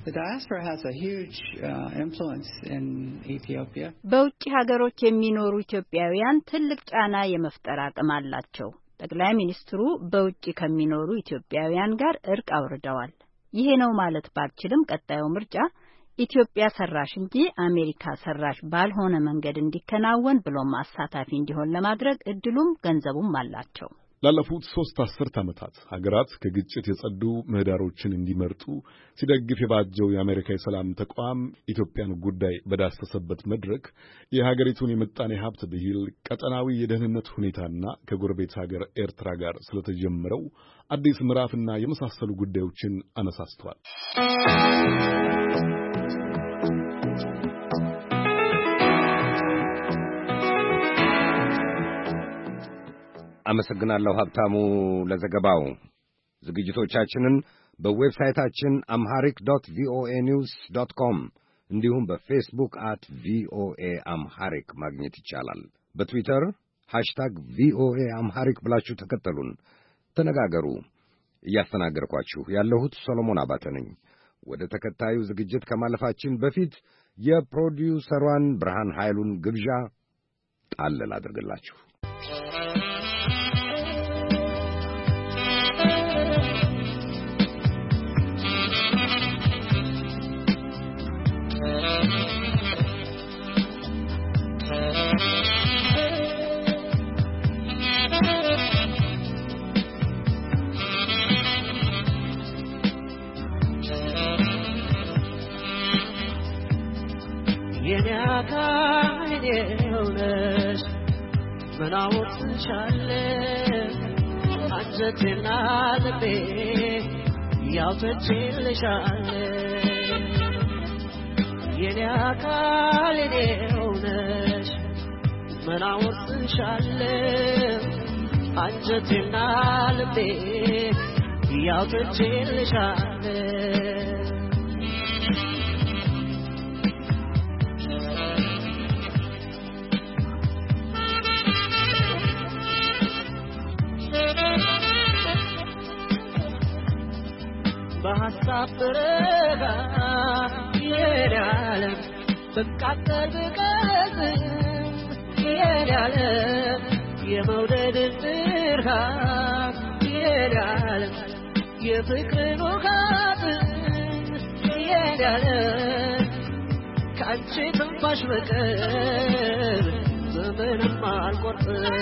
[SPEAKER 3] በውጭ ሀገሮች የሚኖሩ ኢትዮጵያውያን ትልቅ ጫና የመፍጠር አቅም አላቸው። ጠቅላይ ሚኒስትሩ በውጭ ከሚኖሩ ኢትዮጵያውያን ጋር እርቅ አውርደዋል። ይሄ ነው ማለት ባልችልም ቀጣዩ ምርጫ ኢትዮጵያ ሰራሽ እንጂ አሜሪካ ሰራሽ ባልሆነ መንገድ እንዲከናወን ብሎም አሳታፊ እንዲሆን ለማድረግ እድሉም ገንዘቡም አላቸው።
[SPEAKER 10] ላለፉት 3 አስርት ዓመታት ሀገራት ከግጭት የጸዱ ምህዳሮችን እንዲመርጡ ሲደግፍ የባጀው የአሜሪካ የሰላም ተቋም ኢትዮጵያን ጉዳይ በዳሰሰበት መድረክ የሀገሪቱን የምጣኔ ሀብት ብሂል፣ ቀጠናዊ የደህንነት ሁኔታና ከጎረቤት ሀገር ኤርትራ ጋር ስለተጀመረው አዲስ ምዕራፍና የመሳሰሉ ጉዳዮችን አነሳስተዋል።
[SPEAKER 1] አመሰግናለሁ ሀብታሙ ለዘገባው። ዝግጅቶቻችንን በዌብሳይታችን amharic.voanews.com እንዲሁም በፌስቡክ @voa amharic ማግኘት ይቻላል። በትዊተር #voa amharic ብላችሁ ተከተሉን፣ ተነጋገሩ። እያስተናገርኳችሁ ያለሁት ሰሎሞን አባተ ነኝ። ወደ ተከታዩ ዝግጅት ከማለፋችን በፊት የፕሮዲውሰሯን ብርሃን ኃይሉን ግብዣ ጣል አድርግላችሁ።
[SPEAKER 12] በቃተል በቀዝ ይላል የመውደድ ብርሃን ይላል የፍቅር ውሃት ይላል ካንቺ ትንፋሽ በቀር ዘመንም አልቆርጥም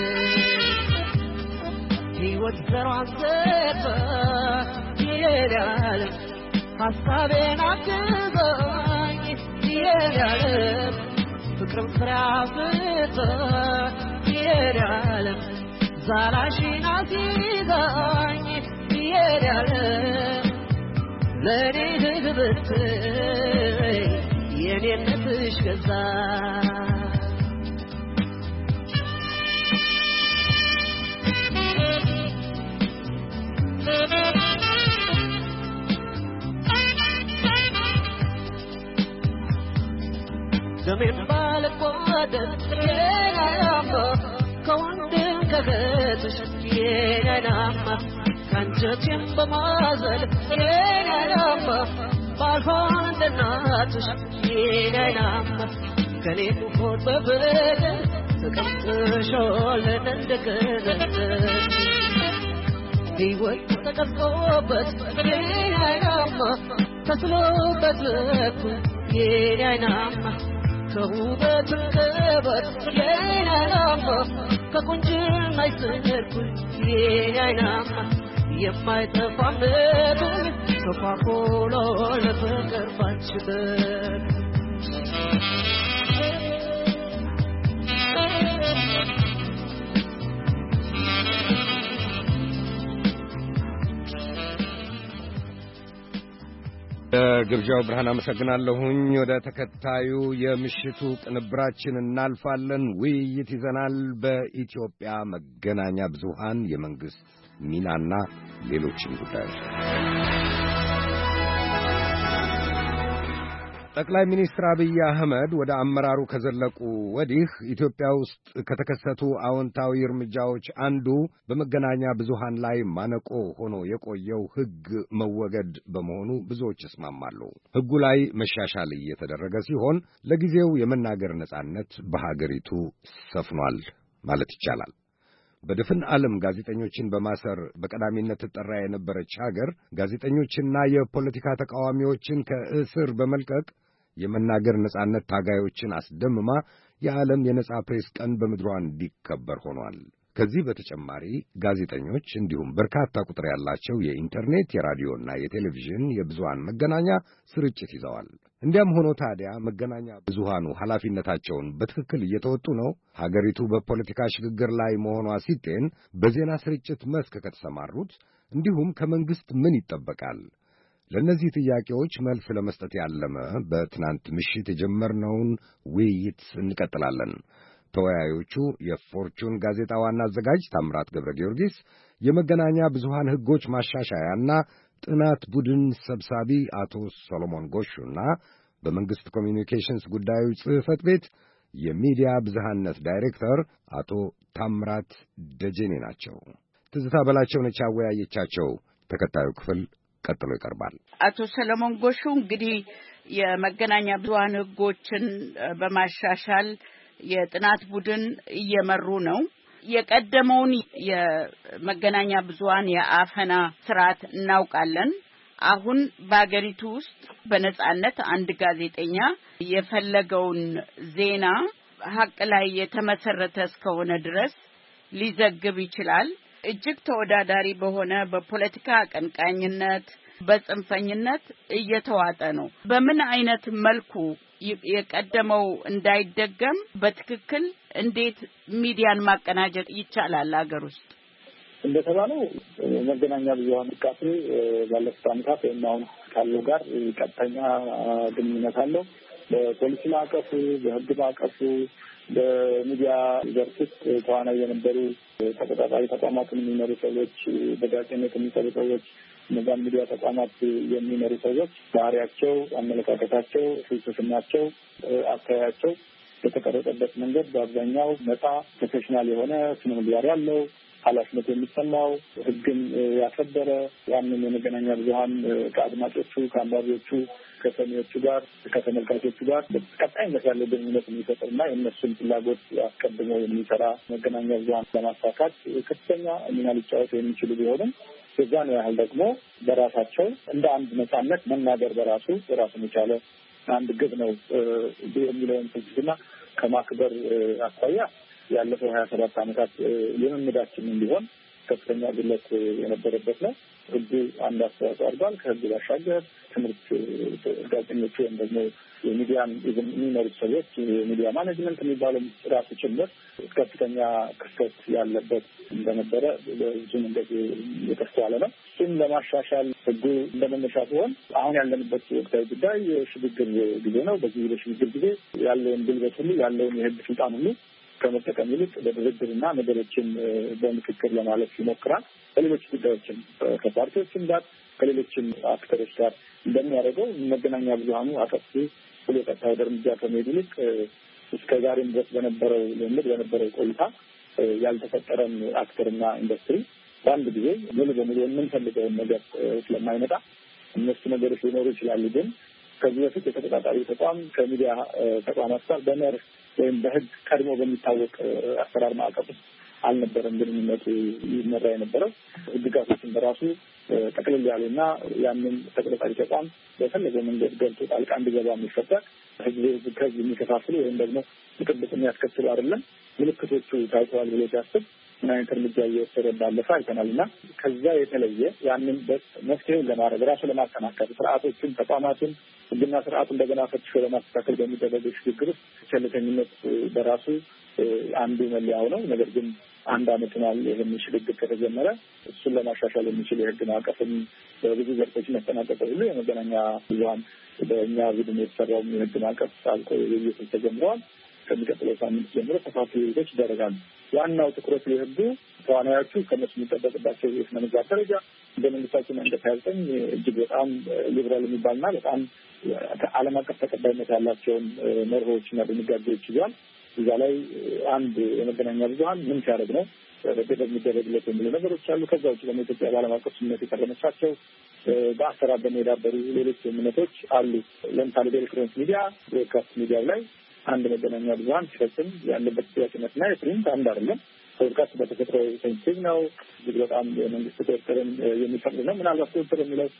[SPEAKER 12] ሕይወት ዘሯን ዘርታ ይላል ሐሳቤን አግዛኝ ይላል ፍቅርም ፍሬ አፍርታ ይላል ዛላሽን አስይዛኝ ይላል ለኔ ህብት የኔነትሽ ገዛ ደሜን ባልቋደር የናያማ ከወንድም ከእህትሽ የናያማ ካንጀቴም በማዘል የናያማ ባልሆን እንደናትሽ የናያማ ከኔ ሆድ በብረድ ተቀምጥሾልን እንደገለጽ ሕይወት ተቀምጦበት የናያማ ተስሎበት እኩል የናያማ ከውበት ከበት የናያማ ከቁንጅና ይስርኩል የናያማ የማይጠፋነቱ ተፋቆሎ ለፍቅር ባንችበት
[SPEAKER 1] ግብዣው ብርሃን አመሰግናለሁኝ። ወደ ተከታዩ የምሽቱ ቅንብራችን እናልፋለን። ውይይት ይዘናል። በኢትዮጵያ መገናኛ ብዙሃን የመንግስት ሚናና ሌሎችም ጉዳዮች። ጠቅላይ ሚኒስትር አብይ አህመድ ወደ አመራሩ ከዘለቁ ወዲህ ኢትዮጵያ ውስጥ ከተከሰቱ አዎንታዊ እርምጃዎች አንዱ በመገናኛ ብዙሃን ላይ ማነቆ ሆኖ የቆየው ሕግ መወገድ በመሆኑ ብዙዎች ይስማማሉ። ሕጉ ላይ መሻሻል እየተደረገ ሲሆን ለጊዜው የመናገር ነጻነት በሀገሪቱ ሰፍኗል ማለት ይቻላል። በድፍን ዓለም ጋዜጠኞችን በማሰር በቀዳሚነት ትጠራ የነበረች ሀገር ጋዜጠኞችና የፖለቲካ ተቃዋሚዎችን ከእስር በመልቀቅ የመናገር ነጻነት ታጋዮችን አስደምማ የዓለም የነጻ ፕሬስ ቀን በምድሯ እንዲከበር ሆኗል። ከዚህ በተጨማሪ ጋዜጠኞች እንዲሁም በርካታ ቁጥር ያላቸው የኢንተርኔት፣ የራዲዮና የቴሌቪዥን የብዙሃን መገናኛ ስርጭት ይዘዋል። እንዲያም ሆኖ ታዲያ መገናኛ ብዙሃኑ ኃላፊነታቸውን በትክክል እየተወጡ ነው? ሀገሪቱ በፖለቲካ ሽግግር ላይ መሆኗ ሲጤን በዜና ስርጭት መስክ ከተሰማሩት እንዲሁም ከመንግስት ምን ይጠበቃል? ለእነዚህ ጥያቄዎች መልስ ለመስጠት ያለመ በትናንት ምሽት የጀመርነውን ውይይት እንቀጥላለን። ተወያዮቹ የፎርቹን ጋዜጣ ዋና አዘጋጅ ታምራት ገብረ ጊዮርጊስ፣ የመገናኛ ብዙሃን ሕጎች ማሻሻያና ጥናት ቡድን ሰብሳቢ አቶ ሰሎሞን ጎሹና በመንግስት ኮሚኒኬሽንስ ጉዳዮች ጽሕፈት ቤት የሚዲያ ብዝሃነት ዳይሬክተር አቶ ታምራት ደጀኔ ናቸው። ትዝታ በላቸው ነች ያወያየቻቸው። ተከታዩ ክፍል ቀጥሎ ይቀርባል።
[SPEAKER 13] አቶ ሰሎሞን ጎሹ እንግዲህ የመገናኛ ብዙሃን ሕጎችን በማሻሻል የጥናት ቡድን እየመሩ ነው። የቀደመውን የመገናኛ ብዙሃን የአፈና ስርዓት እናውቃለን። አሁን በአገሪቱ ውስጥ በነጻነት አንድ ጋዜጠኛ የፈለገውን ዜና ሀቅ ላይ የተመሰረተ እስከሆነ ድረስ ሊዘግብ ይችላል። እጅግ ተወዳዳሪ በሆነ በፖለቲካ አቀንቃኝነት፣ በጽንፈኝነት እየተዋጠ ነው። በምን አይነት መልኩ የቀደመው እንዳይደገም በትክክል እንዴት ሚዲያን ማቀናጀት ይቻላል? አገር ውስጥ
[SPEAKER 5] እንደተባለው መገናኛ ብዙሃን ንቃቴ ባለፉት ዓመታት ወይም አሁን ካለው ጋር ቀጥተኛ ግንኙነት አለው። በፖሊሲ ማዕቀፉ፣ በሕግ ማዕቀፉ፣ በሚዲያ ዘርፍ ውስጥ ተዋናይ የነበሩ ተቆጣጣሪ ተቋማትን የሚመሩ ሰዎች፣ በጋዜጠኝነት የሚሰሩ ሰዎች፣ እነዛን ሚዲያ ተቋማት የሚመሩ ሰዎች ባህሪያቸው፣ አመለካከታቸው፣ ፍልስፍናቸው፣ አስተያያቸው የተቀረጸበት መንገድ በአብዛኛው ነፃ ፕሮፌሽናል የሆነ ስነ ምግባር ያለው ኃላፊነት የሚሰማው ሕግን ያከበረ ያንን የመገናኛ ብዙኃን ከአድማጮቹ ከአንባቢዎቹ ከሰሚዎቹ ጋር ከተመልካቾቹ ጋር ቀጣይነት ያለው ግንኙነት የሚፈጥርና የእነሱን ፍላጎት አስቀድሞ የሚሰራ መገናኛ ብዙኃን ለማሳካት ከፍተኛ ሚና ሊጫወቱ የሚችሉ ቢሆንም የዛን ያህል ደግሞ በራሳቸው እንደ አንድ ነጻነት መናገር በራሱ ራሱን የቻለ አንድ ግብ ነው የሚለውን ፍልስፍና ከማክበር አኳያ ያለፈው 27 ዓመታት ልምምዳችንን ቢሆን ከፍተኛ ጉድለት የነበረበት ነው። ሕጉ አንድ አስተዋጽኦ አድርጓል። ከሕግ ባሻገር ትምህርት ጋዜጠኞቹ ወይም ደግሞ የሚዲያን የሚመሩት ሰዎች የሚዲያ ማኔጅመንት የሚባለው ራሱ ጭምር ከፍተኛ ክፍተት ያለበት እንደነበረ በብዙ መንገድ የተስተዋለ ነው። እሱም ለማሻሻል ሕጉ እንደመነሻ ሲሆን አሁን ያለንበት ወቅታዊ ጉዳይ የሽግግር ጊዜ ነው። በዚህ በሽግግር ጊዜ ያለውን ጉልበት ሁሉ ያለውን የሕግ ስልጣን ሁሉ ከመጠቀም ይልቅ በድርድርና ነገሮችን በምክክር ለማለፍ ይሞክራል። ከሌሎች ጉዳዮችም ከፓርቲዎችም ጋር ከሌሎችም አክተሮች ጋር እንደሚያደርገው መገናኛ ብዙኃኑ አጠፉ ብሎ ቀጥታ ወደ እርምጃ ከመሄድ ይልቅ እስከ ዛሬም ድረስ በነበረው ልምድ በነበረው ቆይታ ያልተፈጠረን አክተርና ኢንዱስትሪ በአንድ ጊዜ ሙሉ በሙሉ የምንፈልገውን ነገር ስለማይመጣ እነሱ ነገሮች ሊኖሩ ይችላሉ። ግን ከዚህ በፊት የተቆጣጣሪ ተቋም ከሚዲያ ተቋማት ጋር በመርህ ወይም በሕግ ቀድሞ በሚታወቅ አሰራር ማዕቀፍ ውስጥ አልነበረም ግንኙነቱ ይመራ የነበረው። ሕግጋቶችን በራሱ ጠቅልል ያሉና ያንን ተቆጣጣሪ ተቋም በፈለገው መንገድ ገብቶ ጣልቃ እንዲገባ የሚፈጠር ሕዝብ ከሕዝብ የሚከፋፍሉ ወይም ደግሞ ብጥብጥ የሚያስከትሉ አይደለም። ምልክቶቹ ታይተዋል ብሎ ሲያስብ ምን አይነት እርምጃ እየወሰደ እንዳለፈ አይተናል። እና ከዛ የተለየ ያንን መፍትሄውን ለማድረግ ራሱ ለማጠናከር ስርዓቶችን ተቋማትን ሕግና ስርዓቱ እንደገና ፈትሾ ለማስተካከል በሚደረገው ሽግግር ውስጥ ቸልተኝነት በራሱ አንዱ መለያው ነው። ነገር ግን አንድ ዓመት ሆኗል ይህን ሽግግር ከተጀመረ። እሱን ለማሻሻል የሚችል የሕግ ማዕቀፍም በብዙ ዘርፎች መጠናቀቀ ሁሉ የመገናኛ ብዙኃን በእኛ ቡድን የተሰራው የሕግ ማዕቀፍ አልቆ ውይይቶች ተጀምረዋል። ከሚቀጥለው ሳምንት ጀምሮ ሰፋፊ ውይይቶች ይደረጋሉ። ዋናው ትኩረት የሕጉ ተዋናዮቹ ከነሱ የሚጠበቅባቸው የስነ ምግባር ደረጃ እንደ መንግስታችን አንቀጽ 29 እጅግ በጣም ሊበራል የሚባልና በጣም ዓለም አቀፍ ተቀባይነት ያላቸውን መርሆችና ድንጋጌዎች ይዟል። እዛ ላይ አንድ የመገናኛ ብዙኃን ምን ሲያደርግ ነው ገደብ የሚደረግለት የሚሉ ነገሮች አሉ። ከዛ ውጭ ደግሞ ኢትዮጵያ በዓለም አቀፍ ስምምነት የፈረመቻቸው በአሰራር ደግሞ የዳበሩ ሌሎች ስምምነቶች አሉ። ለምሳሌ በኤሌክትሮኒክስ ሚዲያ ብሮድካስት ሚዲያው ላይ አንድ መገናኛ ብዙኃን ሲፈጽም ያለበት ተጠያቂነትና የፕሪንት አንድ አይደለም። ብሮድካስት በተፈጥሮ ሴንሲቲቭ ነው። እጅግ በጣም የመንግስት ቁጥጥርን የሚፈቅድ ነው። ምናልባት ቁጥጥር የሚለው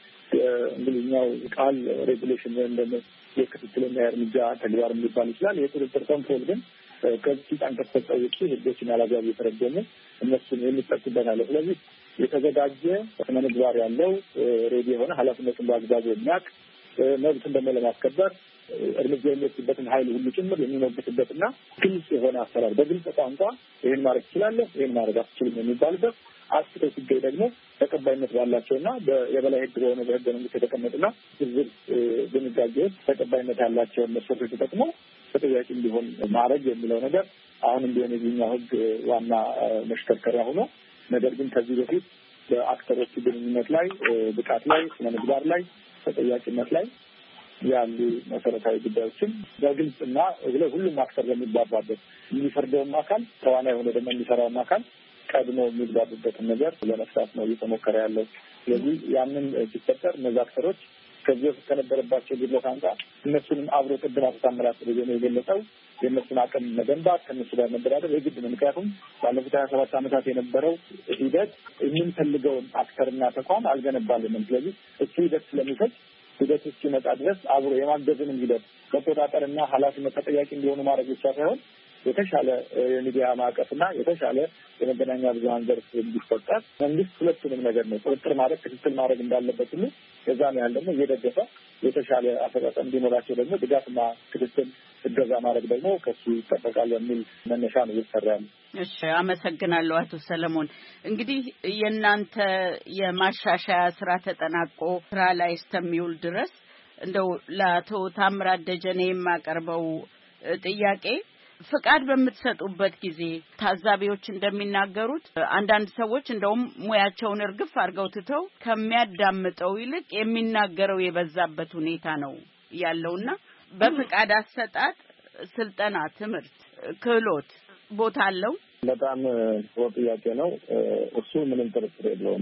[SPEAKER 5] እንግሊዝኛው ቃል ሬጉሌሽን ወይም ደግሞ የክትትልና የእርምጃ ተግባር ሊባል ይችላል። የቁጥጥር ኮንትሮል ግን ከዚህ ስልጣን ከተሰጠው ውጪ ሕጎችን ያላግባብ እየተረጎሙ እነሱን የሚጠቅሱበት አለ። ስለዚህ የተዘጋጀ ስነ ምግባር ያለው ሬዲ የሆነ ኃላፊነቱን በአግባቡ የሚያውቅ መብትን ደግሞ ለማስከበር እርምጃ የሚወስድበትን ኃይል ሁሉ ጭምር የሚሞግትበትና ግልጽ የሆነ አሰራር በግልጽ ቋንቋ ይህን ማድረግ ትችላለህ፣ ይህን ማድረግ አትችልም የሚባልበት አስቶ ሲገኝ ደግሞ ተቀባይነት ባላቸውና የበላይ ሕግ በሆነ በሕገ መንግስት የተቀመጡና ዝርዝር ድንጋጌዎች ተቀባይነት ያላቸውን መስፈርቶች ተጠቅሞ ተጠያቂ እንዲሆን ማድረግ የሚለው ነገር አሁንም ቢሆን የዚህኛው ሕግ ዋና መሽከርከሪያ ሆኖ ነገር ግን ከዚህ በፊት በአክተሮቹ ግንኙነት ላይ፣ ብቃት ላይ፣ ስነ ምግባር ላይ፣ ተጠያቂነት ላይ ያሉ መሰረታዊ ጉዳዮችን በግልጽና ሁሉም አክተር በሚግባባበት የሚፈርደውም አካል ተዋናይ የሆነ ደግሞ የሚሰራውም አካል ቀድሞ የሚግባቡበትን ነገር ለመፍታት ነው እየተሞከረ ያለው። ስለዚህ ያንን ሲፈጠር እነዚህ አክተሮች ከዚህ በፊት ከነበረባቸው ጉድለት አንጻር እነሱንም አብሮ ቅድም አቶ ታምራት ነው የገለጸው የእነሱን አቅም መገንባት ከእነሱ ጋር መደራደር የግድ ነው። ምክንያቱም ባለፉት 27 ዓመታት የነበረው ሂደት የምንፈልገውን አክተርና ተቋም አልገነባልንም። ስለዚህ እሱ ሂደት ስለሚፈጅ ሂደት እስኪመጣ ድረስ አብሮ የማገዝንም ሂደት መቆጣጠርና ኃላፊነት ተጠያቂ እንዲሆኑ ማድረግ ብቻ ሳይሆን የተሻለ የሚዲያ ማዕቀፍና የተሻለ የመገናኛ ብዙኃን ዘርፍ እንዲፈጠር መንግስት ሁለቱንም ነገር ነው ቁጥጥር ማድረግ ክትትል ማድረግ እንዳለበት ሁሉ ከዛም ያህል ደግሞ እየደገፈ የተሻለ አፈጻጸም እንዲኖራቸው ደግሞ ድጋፍና ክትትል እገዛ ማድረግ ደግሞ ከሱ ይጠበቃል የሚል መነሻ ነው እየተሰራ ያለው።
[SPEAKER 13] እሺ፣ አመሰግናለሁ አቶ ሰለሞን። እንግዲህ የእናንተ የማሻሻያ ስራ ተጠናቆ ስራ ላይ እስከሚውል ድረስ እንደው ለአቶ ታምራት ደጀኔ የማቀርበው ጥያቄ ፍቃድ በምትሰጡበት ጊዜ ታዛቢዎች እንደሚናገሩት አንዳንድ ሰዎች እንደውም ሙያቸውን እርግፍ አድርገው ትተው ከሚያዳምጠው ይልቅ የሚናገረው የበዛበት ሁኔታ ነው ያለውና በፍቃድ አሰጣጥ ስልጠና፣ ትምህርት፣ ክህሎት ቦታ አለው?
[SPEAKER 14] በጣም ጥያቄ ነው። እሱ ምንም ጥርጥር የለውም።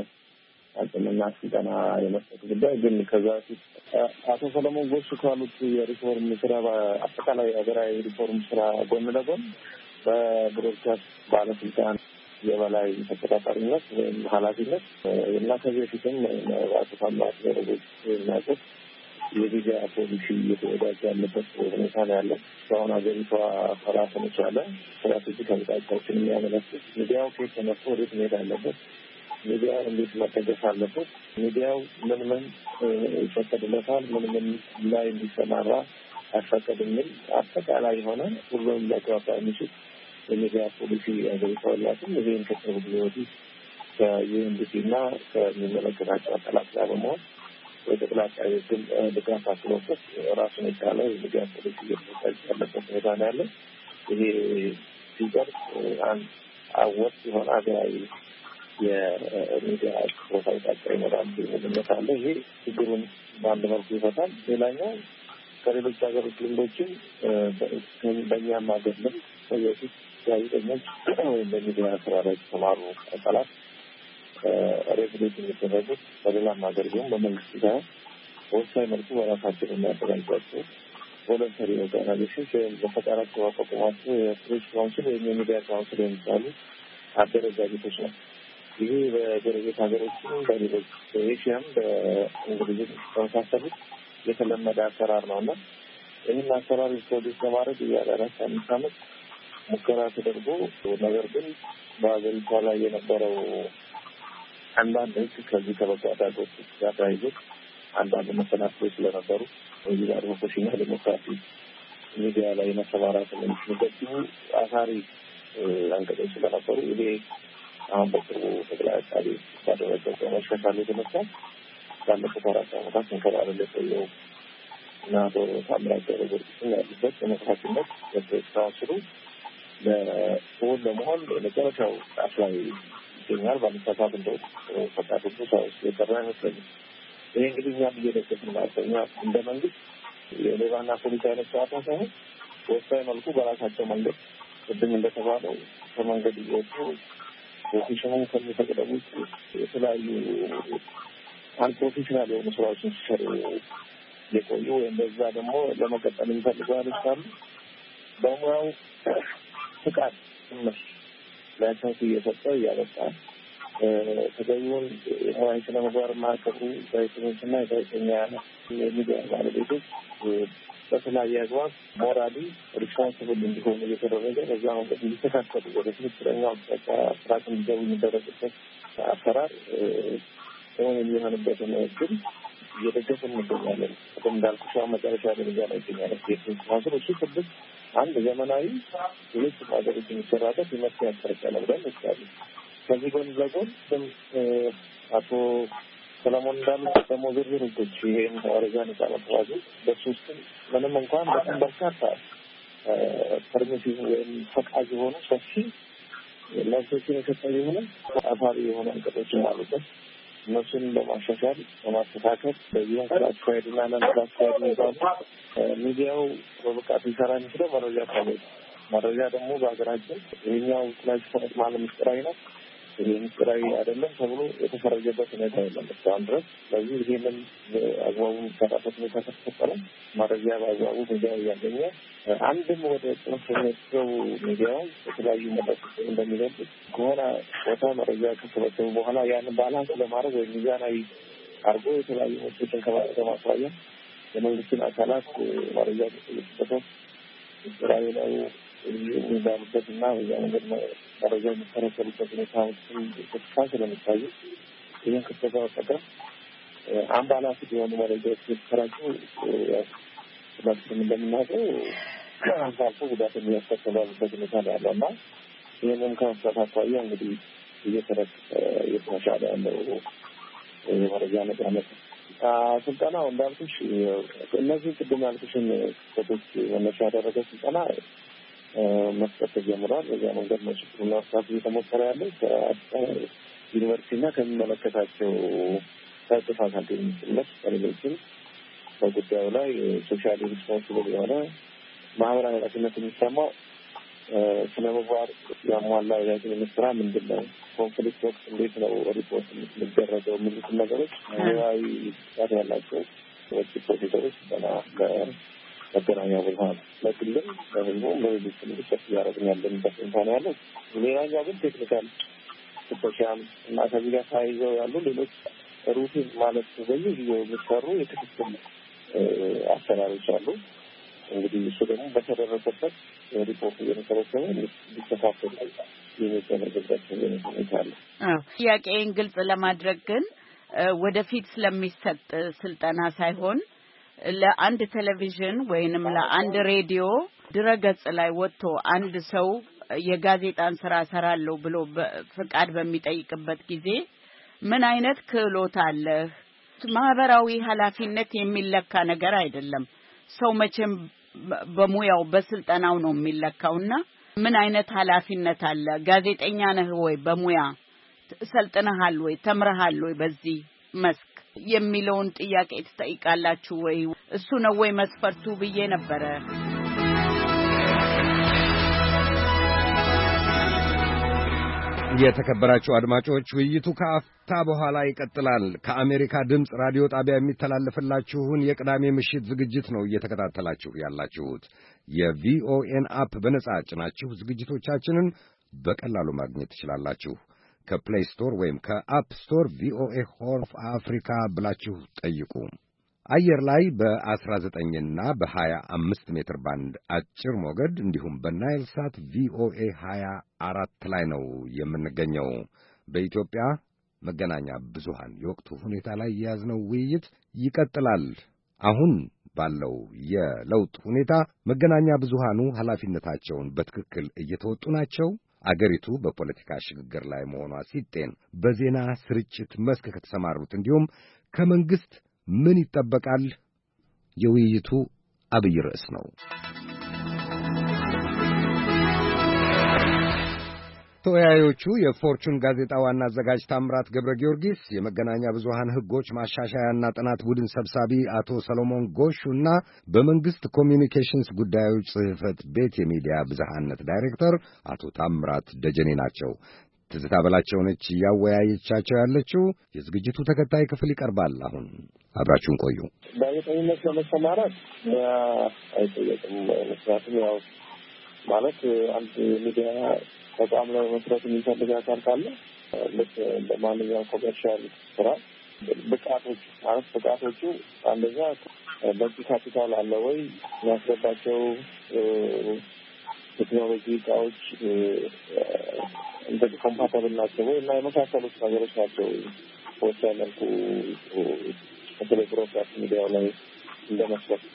[SPEAKER 14] አቅምና ስልጠና የመስጠት ጉዳይ ግን ከዛ በፊት አቶ ሰለሞን ጎሽ ካሉት የሪፎርም ስራ አጠቃላይ ሀገራዊ ሪፎርም ስራ ጎን ለጎን በብሮድካስት ባለስልጣን የበላይ ተቆጣጣሪነት ወይም ኃላፊነት እና ከዚህ በፊትም አቶ ታምራት ያደረጉት የሚያውቁት የሚዲያ ፖሊሲ እየተወዳጀ ያለበት ሁኔታ ነው ያለው። አሁን ሀገሪቷ ራሱን የቻለ ስትራቴጂክ አቅጣጫዎችን የሚያመለክት ሚዲያው ከየት ተነስቶ ወዴት መሄድ አለበት፣ ሚዲያው እንዴት መደገፍ አለበት፣ ሚዲያው ምን ይፈቀድለታል፣ ምን ላይ እንዲሰማራ አይፈቀድም፣ አጠቃላይ የሆነ ሁሉም ሊያግባባ የሚችል የሚዲያ ፖሊሲ ሀገሪቷ ያላትም ይህን ከቅርብ ጊዜ ወዲህ ከዩኤንዲፒ እና ከሚመለከታቸው አካላት ጋር በመሆን የጠቅላይ አቃቤ ሕግ ድጋፍ አስሎበት ራሱን የቻለ የሚዲያ ፖሊሲ እየተዘጋጀ ያለበት ሁኔታ ነው ያለው። ይሄ ሲቀርብ አንድ አወጥ የሆነ ሀገራዊ የሚዲያ ቦታ አቅጣጫ ይኖራል የሚል አለ። ይሄ ችግሩን በአንድ መልኩ ይፈታል። ሌላኛው ከሌሎች ሀገሮች ልምዶችም በእኛም ሀገር ልምድ በፊት ጋዜጠኞች ወይም በሚዲያ ስራ ላይ የተሰማሩ አካላት ሬጉሌት የሚደረጉት በሌላም ሀገር ቢሆን በመንግስት ሳይሆን በወሳኝ መልኩ በራሳቸው የሚያደራጇቸው ቮለንተሪ ኦርጋናይዜሽን ወይም በፈቃዳቸው አቋቁሟቸው የፕሬስ ካውንስል ወይም የሚዲያ ካውንስል የሚባሉ አደረጃጀቶች ነው። ይሄ በጎረቤት ሀገሮችም በሌሎች በኤሽያም በእንግሊዝም በመሳሰሉት የተለመደ አሰራር ነው እና ይህን አሰራር ፕሮዲስ ለማድረግ እያደረስ 5 ዓመት ሙከራ ተደርጎ ነገር ግን በሀገሪቷ ላይ የነበረው አንዳንድ ህግ ከዚህ ከበጎ አድራጎት ጋር ተያይዞ አንዳንድ መሰናክሎች ስለነበሩ እዚህ ጋር ዲሞክራሲና ዲሞክራሲ ሚዲያ ላይ መሰማራት የሚገቡ አሳሪ አንቀጾች ስለነበሩ ይሄ አሁን በቅርቡ ጠቅላይ አቃቤ ባደረገው በመሻሻል የተነሳ ባለፉት 4 ዓመታት እንከባለል የቆየው እና ታምራት ያደረጉትን ያሉበት ዲሞክራሲነት በፕሬስ ካውንስሉ ለሁሉ ለመሆን ለመጨረሻው ጫፍ ላይ ይገኛል። ባለፈታት እንደው ፈቃዱ ሳይስ የቀረ አይመስለኝም። ይሄ እንግዲህ እኛም እየደገፍን ማለት ነው። እንደ መንግስት የሌባና ፖሊስ አይነት ጨዋታ ሳይሆን በወሳኝ መልኩ በራሳቸው መንገድ ቅድም እንደተባለው ከመንገድ እየወጡ ፕሮፌሽኑን ከሚፈቅደው ውጭ የተለያዩ አንፕሮፌሽናል የሆኑ ስራዎችን ሲሰሩ የቆዩ ወይም በዛ ደግሞ ለመቀጠል የሚፈልጉ አይነት ካሉ በሙያው ፍቃድ ትንሽ ላይሰንስ እየሰጠ እያበቃ ተገቢውን ሙያዊ ስነ ምግባር የማያከብሩ ጋዜጠኞችና የጋዜጠኛ የሚዲያ ባለቤቶች በተለያየ አግባብ ሞራሊ ሪስፖንስብል እንዲሆኑ እየተደረገ በዛ መንገድ እንዲተካከሉ ወደ ትክክለኛው አቅጣጫ ስርዓት እንዲገቡ የሚደረግበት አሰራር ሆን የሚሆንበትን እድል እየደገፍን እንገኛለን። ቅድም እንዳልኩሽ መጨረሻ ደረጃ ላይ ይገኛል። ማስር እሱ ትልቅ አንድ ዘመናዊ ሌሎች ሀገሮች የሚሰራበት የመፍትሄ አቅጣጫ ነው ብለን እንወስዳለን። ከዚህ ጎን ለጎን አቶ ሰለሞን እንዳሉት ደግሞ ዝርዝር ህጎች ይሄን መረጃ ነጻ መተዋዙ በሱ ውስጥ ምንም እንኳን በጣም በርካታ ፐርሚቲቭ ወይም ፈቃድ የሆኑ ሰፊ ለሰፊ የሰጠ የሆነ አፋሪ የሆነ አንቀጾችም አሉበት። እነሱን በማሻሻል በማስተካከል በዚህም ክላሲፋይድና ነን ክላሲፋይድ የሚባሉ ሚዲያው በብቃት ሊሰራ የሚችለው መረጃ ካለ መረጃ ደግሞ በሀገራችን ይህኛው ክላሲፋይድ ማለት ምስጢራዊ ነው፣ ይህ ምስጢራዊ አይደለም ተብሎ የተፈረጀበት ሁኔታ የለም እስካሁን ድረስ። ስለዚህ ይህንን አግባቡ የሚሰራበት ሁኔታ ከተፈጠረ መረጃ በአግባቡ ሚዲያ እያገኘ አንድም ወደ ጽንፍ የሚወስደው ሚዲያው የተለያዩ መለክቶች እንደሚገልጽ ከሆነ ቦታ መረጃ ከተሰበሰቡ በኋላ ያንን ባላንስ ለማድረግ ወይም ሚዛናዊ አድርጎ የተለያዩ መቶችን ከማስዋያ የመንግስትን አካላት መረጃ ተሰበሰበ ምስጢራዊ ነው የሚባሉበት እና በዚያ መንገድ መረጃ የሚከረከሉበት ሁኔታዎችን ተስፋ ስለሚታዩ ይህን ክስተት በመጠቀም አምባላንስ የሆኑ መረጃዎች የተሰራጩ ሁላችንም እንደምናውቀው አልፎ አልፎ ጉዳት የሚያስከትሉበት ሁኔታ ነው ያለው እና ይህንም ከመፍታት አኳያ እንግዲህ እየተሻሻለ ያለው የመረጃ ነጻነት ስልጠናው እንዳልኩሽ እነዚህ ቅድም ያልኩሽን ክስተቶች መነሻ ያደረገ ስልጠና መስጠት ተጀምሯል። በዚያ መንገድ ነው ችግሩን ለመፍታት እየተሞከረ ያለው ከዩኒቨርሲቲና ከሚመለከታቸው ከጥፋት የሚችለት ከሌሎችም በጉዳዩ ላይ ሶሻሊ ሪስፖንስብል የሆነ ማህበራዊ ኃላፊነት የሚሰማው ስነ ምግባር ያሟላ የጋዜጠኝነት ስራ ምንድን ነው? ኮንፍሊክት ወቅት እንዴት ነው ሪፖርት የሚደረገው? የሚሉትን ነገሮች ሙያዊ ብቃት ያላቸው ሪፖርተሮች ገና መገናኛ ብዙኃን ለግልም ለህዝቡም ለሌሎች ሪፖርት እያደረግን ያለንበት ሁኔታ ነው ያለው። ሌላኛው ግን ቴክኒካል ስፔሻል እና ከዚህ ጋር ተያይዘው ያሉ ሌሎች ሩቲን ማለት በየጊዜው የሚሰሩ የክትትል አሰራሮች አሉ። እንግዲህ እሱ ደግሞ በተደረሰበት ሪፖርት እየተሰበሰበ ሊከፋፈል የሚደረግበት ሁኔታ አለ።
[SPEAKER 13] ጥያቄን ግልጽ ለማድረግ ግን ወደፊት ስለሚሰጥ ስልጠና ሳይሆን ለአንድ ቴሌቪዥን ወይንም ለአንድ ሬዲዮ ድረገጽ ላይ ወጥቶ አንድ ሰው የጋዜጣን ስራ ሰራለሁ ብሎ ፍቃድ በሚጠይቅበት ጊዜ ምን አይነት ክህሎት አለህ? ማህበራዊ ኃላፊነት የሚለካ ነገር አይደለም። ሰው መቼም በሙያው በስልጠናው ነው የሚለካውና ምን አይነት ኃላፊነት አለ? ጋዜጠኛ ነህ ወይ? በሙያ ሰልጥነሃል ወይ? ተምረሃል ወይ? በዚህ መስክ የሚለውን ጥያቄ ትጠይቃላችሁ ወይ? እሱ ነው ወይ መስፈርቱ ብዬ ነበረ።
[SPEAKER 1] የተከበራችሁ አድማጮች ውይይቱ ከአፍታ በኋላ ይቀጥላል። ከአሜሪካ ድምፅ ራዲዮ ጣቢያ የሚተላለፍላችሁን የቅዳሜ ምሽት ዝግጅት ነው እየተከታተላችሁ ያላችሁት። የቪኦኤን አፕ በነጻ ጭናችሁ ዝግጅቶቻችንን በቀላሉ ማግኘት ትችላላችሁ። ከፕሌይ ስቶር ወይም ከአፕ ስቶር ቪኦኤ ሆርን ኦፍ አፍሪካ ብላችሁ ጠይቁ። አየር ላይ በ19 እና በ25 ሜትር ባንድ አጭር ሞገድ እንዲሁም በናይል ሳት ቪኦኤ 24 ላይ ነው የምንገኘው። በኢትዮጵያ መገናኛ ብዙሃን የወቅቱ ሁኔታ ላይ የያዝነው ውይይት ይቀጥላል። አሁን ባለው የለውጥ ሁኔታ መገናኛ ብዙሃኑ ኃላፊነታቸውን በትክክል እየተወጡ ናቸው? አገሪቱ በፖለቲካ ሽግግር ላይ መሆኗ ሲጤን በዜና ስርጭት መስክ ከተሰማሩት እንዲሁም ከመንግስት ምን ይጠበቃል? የውይይቱ አብይ ርዕስ ነው። ተወያዮቹ የፎርቹን ጋዜጣ ዋና አዘጋጅ ታምራት ገብረ ጊዮርጊስ፣ የመገናኛ ብዙሃን ሕጎች ማሻሻያና ጥናት ቡድን ሰብሳቢ አቶ ሰሎሞን ጎሹና በመንግስት ኮሚኒኬሽንስ ጉዳዮች ጽሕፈት ቤት የሚዲያ ብዝሃነት ዳይሬክተር አቶ ታምራት ደጀኔ ናቸው። ትዝታ በላቸው ነች እያወያየቻቸው ያለችው። የዝግጅቱ ተከታይ ክፍል ይቀርባል። አሁን አብራችሁን ቆዩ።
[SPEAKER 14] ጋዜጠኝነት ለመሰማራት አይጠየቅም። ምክንያቱም ያው ማለት አንድ ሚዲያ ተቋም ለመስራት የሚፈልግ አካል ካለ ልክ ለማንኛውም ኮመርሻል ስራ ብቃቶቹ አንደኛ በቂ ካፒታል አለ ወይ፣ የሚያስገባቸው ቴክኖሎጂ እቃዎች እንደ ኮምፓታብል ናቸው ወይ እና የመሳሰሉት ነገሮች ናቸው። በወሳኝ መልኩ በተለይ ብሮድካስት ሚዲያው ላይ እንደ መስፈርት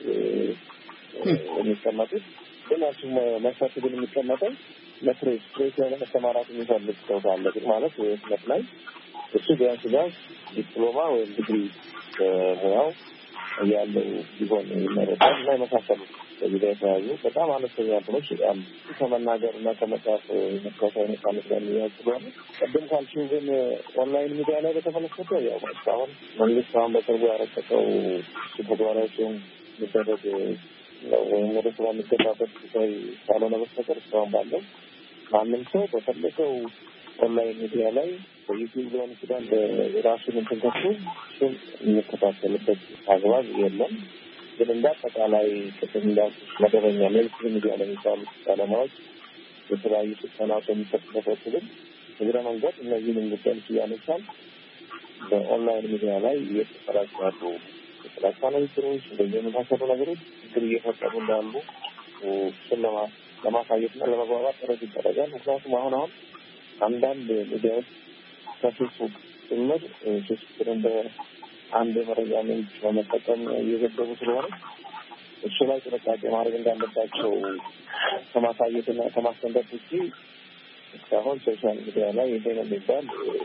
[SPEAKER 14] የሚቀመጡት ግን እሱ መስፈርት ግን የሚቀመጠው ለፕሬስ ላይ መሰማራት የሚፈልግ ሰው ካለ ግን ማለት ስለት ላይ እሱ ቢያንስ ዲፕሎማ ወይም ዲግሪ ሙያው ያለው ቢሆን ይመረጣል እና የመሳሰሉት በዚህ ላይ የተያዙ በጣም አነስተኛ እንትኖች ያሉ ከመናገር እና ከመጻፍ መካፈል ነጻነት ጋር የሚያዝ ስለሆነ ቅድም ካልሽው ግን ኦንላይን ሚዲያ ላይ በተመለከተ ያው አሁን መንግስት አሁን በቅርቡ ያረቀቀው ተግባራዊ የሚደረግ ወይም ወደ ስራ የሚገባበት ጉዳይ ካልሆነ በስተቀር እስካሁን ባለው ማንም ሰው በፈለገው ኦንላይን ሚዲያ ላይ በዩቲዩብ ሊሆን ይችላል በራሱን እንትን ከፍቶ እሱን የሚከታተልበት አግባብ የለም። ግን እንደ አጠቃላይ ከተንዳስ መደበኛ ሜንስትሪም ሚዲያ ላይ የሚባሉ ባለሙያዎች የተለያዩ ስልጠናዎች የሚሰጡበት ግን እግረ መንገድ እነዚህን ጉዳዮች እያነሳን በኦንላይን ሚዲያ ላይ እየተሰራጩ ያሉ የተለያዩ ንግግሮች እንደዚህ የመሳሰሉ ነገሮች ችግር እየፈጠሩ እንዳሉ እሱን ለማሳየትና ለመግባባት ጥረት ይደረጋል። ምክንያቱም አሁን አንዳንድ ሚዲያዎች ከፌስቡክ ጭምር ፌስቡክን እንደ አንድ የመረጃ ምንጭ በመጠቀም እየዘገቡ ስለሆነ እሱ ላይ ጥንቃቄ ማድረግ እንዳለባቸው ከማሳየትና ከማስጠንቀቅ ውጪ እስካሁን ሶሻል ሚዲያ ላይ ይሄ ነው የሚባል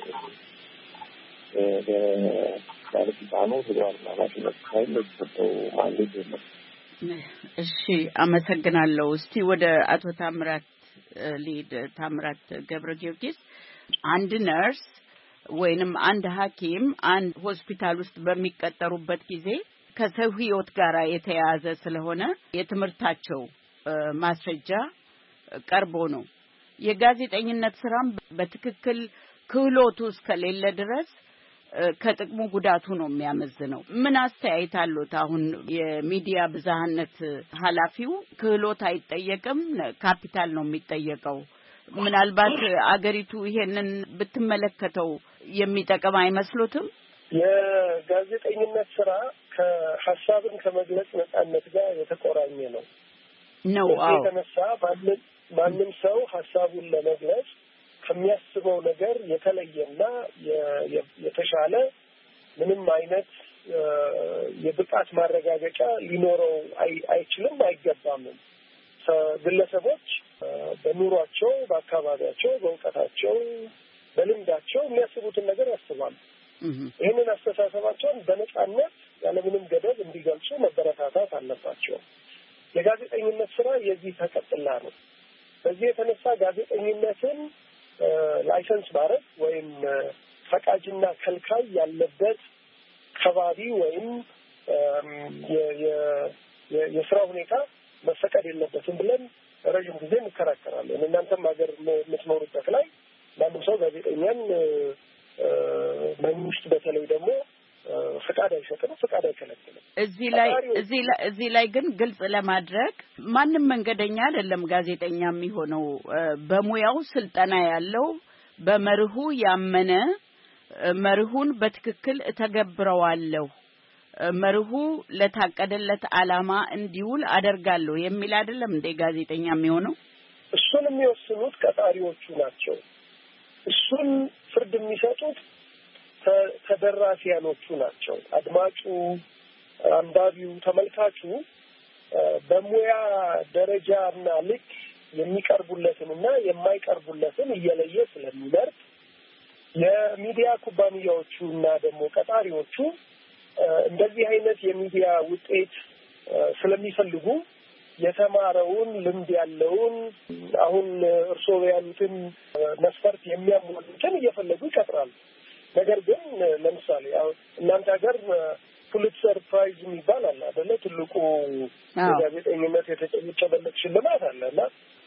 [SPEAKER 14] ባለስልጣኑ ህዝባዊና ኃላፊነት ኃይል የተሰጠው ማንዴት የለም።
[SPEAKER 13] እሺ፣ አመሰግናለሁ። እስቲ ወደ አቶ ታምራት ሊድ ታምራት ገብረ ጊዮርጊስ አንድ ነርስ ወይንም አንድ ሐኪም አንድ ሆስፒታል ውስጥ በሚቀጠሩበት ጊዜ ከሰው ህይወት ጋር የተያያዘ ስለሆነ የትምህርታቸው ማስረጃ ቀርቦ ነው። የጋዜጠኝነት ስራም በትክክል ክህሎቱ እስከሌለ ድረስ ከጥቅሙ ጉዳቱ ነው የሚያመዝነው። ምን አስተያየት አሉት? አሁን የሚዲያ ብዝሃነት ኃላፊው ክህሎት አይጠየቅም፣ ካፒታል ነው የሚጠየቀው። ምናልባት አገሪቱ ይሄንን ብትመለከተው የሚጠቅም አይመስሉትም?
[SPEAKER 4] የጋዜጠኝነት ስራ ከሐሳብን ከመግለጽ ነጻነት ጋር የተቆራኘ ነው። አዎ የተነሳ ማንም ሰው ሐሳቡን ለመግለጽ ከሚያስበው ነገር የተለየና የተሻለ ምንም አይነት የብቃት ማረጋገጫ ሊኖረው አይችልም፣ አይገባም። ግለሰቦች በኑሯቸው፣ በአካባቢያቸው፣ በእውቀታቸው፣ በልምዳቸው የሚያስቡትን ነገር ያስባሉ። ይህንን አስተሳሰባቸውን በነጻነት ያለምንም ገደብ እንዲገልጹ መበረታታት አለባቸው። የጋዜጠኝነት ስራ የዚህ ተቀጥላ ነው። በዚህ የተነሳ ጋዜጠኝነትን ላይሰንስ ማድረግ ወይም ፈቃጅና ከልካይ ያለበት ከባቢ ወይም የስራ ሁኔታ መፈቀድ የለበትም ብለን ረጅም ጊዜ እንከራከራለን። እናንተም ሀገር የምትኖሩበት ላይ ማንም ሰው ጋዜጠኛን መንግስት በተለይ ደግሞ ፈቃድ አይሰጥም፣ ፈቃድ አይከለክልም።
[SPEAKER 13] እዚህ ላይ ግን ግልጽ ለማድረግ ማንም መንገደኛ አይደለም ጋዜጠኛ የሚሆነው። በሙያው ስልጠና ያለው በመርሁ ያመነ መርሁን በትክክል እተገብረዋለሁ፣ መርሁ ለታቀደለት ዓላማ እንዲውል አደርጋለሁ የሚል አይደለም እንደ ጋዜጠኛ የሚሆነው።
[SPEAKER 4] እሱን የሚወስኑት ቀጣሪዎቹ ናቸው። እሱን ፍርድ የሚሰጡት ተደራሲያኖቹ ናቸው። አድማጩ፣ አንባቢው፣ ተመልካቹ በሙያ ደረጃና ልክ የሚቀርቡለትንና የማይቀርቡለትን እየለየ ስለሚመርጥ የሚዲያ ኩባንያዎቹና ደግሞ ቀጣሪዎቹ እንደዚህ አይነት የሚዲያ ውጤት ስለሚፈልጉ የተማረውን ልምድ ያለውን አሁን እርስዎ ያሉትን መስፈርት የሚያሟሉትን እየፈለጉ ይቀጥራሉ። ነገር ግን ለምሳሌ እናንተ ሀገር ፑሊትዘር ፕራይዝ የሚባል አለ አይደለ? ትልቁ የጋዜጠኝነት የተጨበጨበለት ሽልማት አለ እና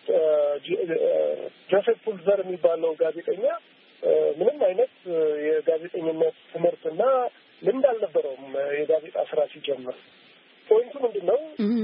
[SPEAKER 4] ጆሴፍ ፑሊትዘር የሚባለው ጋዜጠኛ ምንም አይነት የጋዜጠኝነት ትምህርትና ልምድ አልነበረውም የጋዜጣ ስራ ሲጀምር። ፖይንቱ ምንድነው?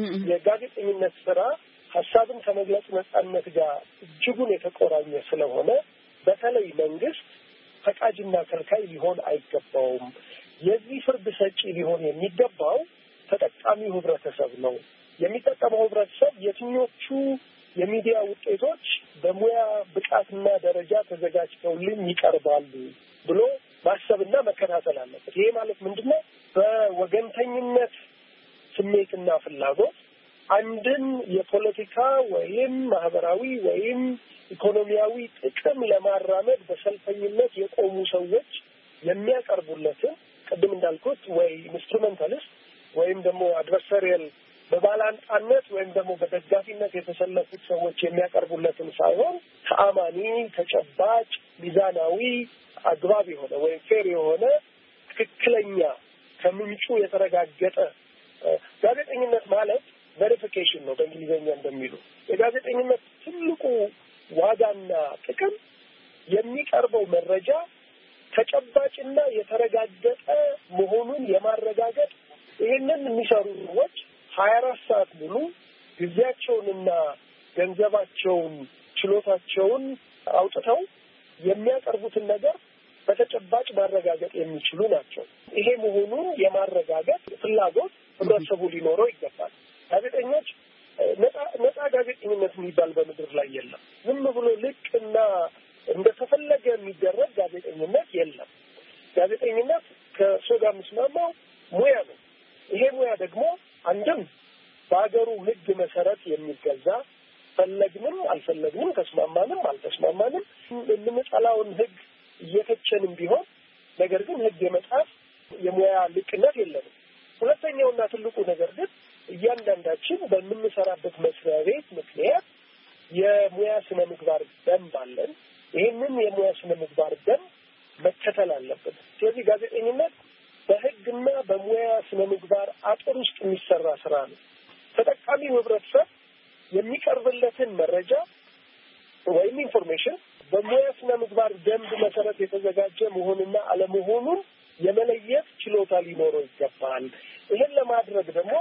[SPEAKER 4] የጋዜጠኝነት ስራ ሀሳብን ከመግለጽ ነጻነት ጋር እጅጉን የተቆራኘ ስለሆነ በተለይ መንግስት ፈቃጅና ከልካይ ሊሆን አይገባውም። የዚህ ፍርድ ሰጪ ሊሆን የሚገባው ተጠቃሚው ህብረተሰብ ነው። የሚጠቀመው ህብረተሰብ የትኞቹ የሚዲያ ውጤቶች በሙያ ብቃትና ደረጃ ተዘጋጅተውልን ይቀርባሉ ብሎ ማሰብና መከታተል አለበት። ይሄ ማለት ምንድነው? በወገንተኝነት ስሜትና ፍላጎት አንድን የፖለቲካ ወይም ማህበራዊ ወይም ኢኮኖሚያዊ ጥቅም ለማራመድ በሰልፈኝነት የቆሙ ሰዎች የሚያቀርቡለትን ቅድም እንዳልኩት ወይ ኢንስትሩሜንታሊስት ወይም ደግሞ አድቨርሰሪያል በባላንጣነት ወይም ደግሞ በደጋፊነት የተሰለፉት ሰዎች የሚያቀርቡለትን ሳይሆን ተአማኒ፣ ተጨባጭ፣ ሚዛናዊ፣ አግባብ የሆነ ወይም ፌር የሆነ ትክክለኛ ከምንጩ የተረጋገጠ ጋዜጠኝነት ማለት ቬሪፊኬሽን ነው በእንግሊዝኛ እንደሚሉ። የጋዜጠኝነት ትልቁ ዋጋና ጥቅም የሚቀርበው መረጃ ተጨባጭና የተረጋገጠ መሆኑን የማረጋገጥ ይህንን የሚሰሩ ሰዎች 24 ሰዓት ሙሉ ጊዜያቸውንና ገንዘባቸውን ችሎታቸውን አውጥተው የሚያቀርቡትን ነገር በተጨባጭ ማረጋገጥ የሚችሉ ናቸው። ይሄ መሆኑን የማረጋገጥ ፍላጎት ህብረተሰቡ ሊኖረው ይገባል። ጋዜጠኞች ነጻ ጋዜጠኝነት የሚባል በምድር ላይ የለም። ዝም ብሎ ልቅና እንደተፈለገ የሚደረግ ጋዜጠኝነት የለም። ጋዜጠኝነት ከሰው ጋር የሚስማማው ሙያ ነው። ይሄ ሙያ ደግሞ አንድም በሀገሩ ህግ መሰረት የሚገዛ ፈለግንም አልፈለግንም ተስማማንም አልተስማማንም የምንጠላውን ህግ እየተቸንም ቢሆን ነገር ግን ህግ የመጣፍ የሙያ ልቅነት የለንም። ሁለተኛውና ትልቁ ነገር ግን እያንዳንዳችን በምንሰራበት መስሪያ ቤት ምክንያት የሙያ ስነ ምግባር ደንብ አለን። ይህንን የሙያ ስነ ምግባር ደንብ መከተል አለብን። ስለዚህ ጋዜጠኝነት በህግና በሙያ ስነ ምግባር አጥር ውስጥ የሚሰራ ስራ ነው። ተጠቃሚው ህብረተሰብ የሚቀርብለትን መረጃ ወይም ኢንፎርሜሽን በሙያ ስነ ምግባር ደንብ መሰረት የተዘጋጀ መሆኑና አለመሆኑን የመለየት ችሎታ ሊኖረው ይገባል። ይሄን ለማድረግ ደግሞ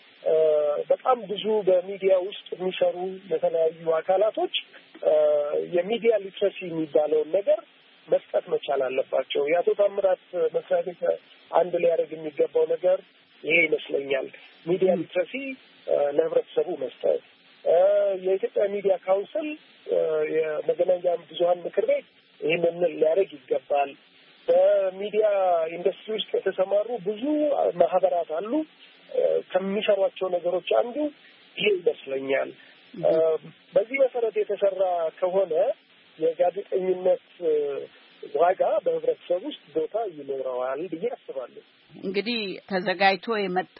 [SPEAKER 4] በጣም ብዙ በሚዲያ ውስጥ የሚሰሩ የተለያዩ አካላቶች የሚዲያ ሊትረሲ የሚባለውን ነገር መስጠት መቻል አለባቸው። የአቶ ታምራት መስሪያ ቤት አንድ ሊያደርግ የሚገባው ነገር ይሄ ይመስለኛል። ሚዲያ ሊትረሲ ለህብረተሰቡ መስጠት። የኢትዮጵያ ሚዲያ ካውንስል የመገናኛ ብዙኃን ምክር ቤት ይህንን ሊያደርግ ይገባል። በሚዲያ ኢንዱስትሪ ውስጥ የተሰማሩ ብዙ ማህበራት አሉ። ከሚሰሯቸው ነገሮች አንዱ ይሄ ይመስለኛል። በዚህ መሰረት የተሰራ ከሆነ የጋዜጠኝነት ዋጋ በህብረተሰብ ውስጥ ቦታ ይኖረዋል ብዬ አስባለሁ።
[SPEAKER 13] እንግዲህ ተዘጋጅቶ የመጣ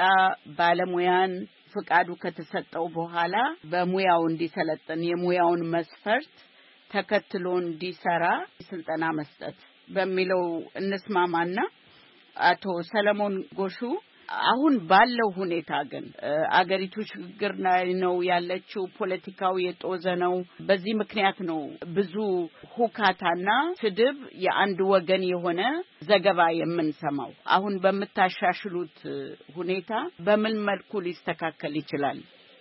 [SPEAKER 13] ባለሙያን ፍቃዱ ከተሰጠው በኋላ በሙያው እንዲሰለጥን የሙያውን መስፈርት ተከትሎ እንዲሰራ ስልጠና መስጠት በሚለው እንስማማና አቶ ሰለሞን ጎሹ አሁን ባለው ሁኔታ ግን አገሪቱ ሽግግር ላይ ነው ያለችው። ፖለቲካው የጦዘ ነው። በዚህ ምክንያት ነው ብዙ ሁካታና ስድብ የአንድ ወገን የሆነ ዘገባ የምንሰማው። አሁን በመታሻሽሉት ሁኔታ በምን መልኩ ሊስተካከል ይችላል?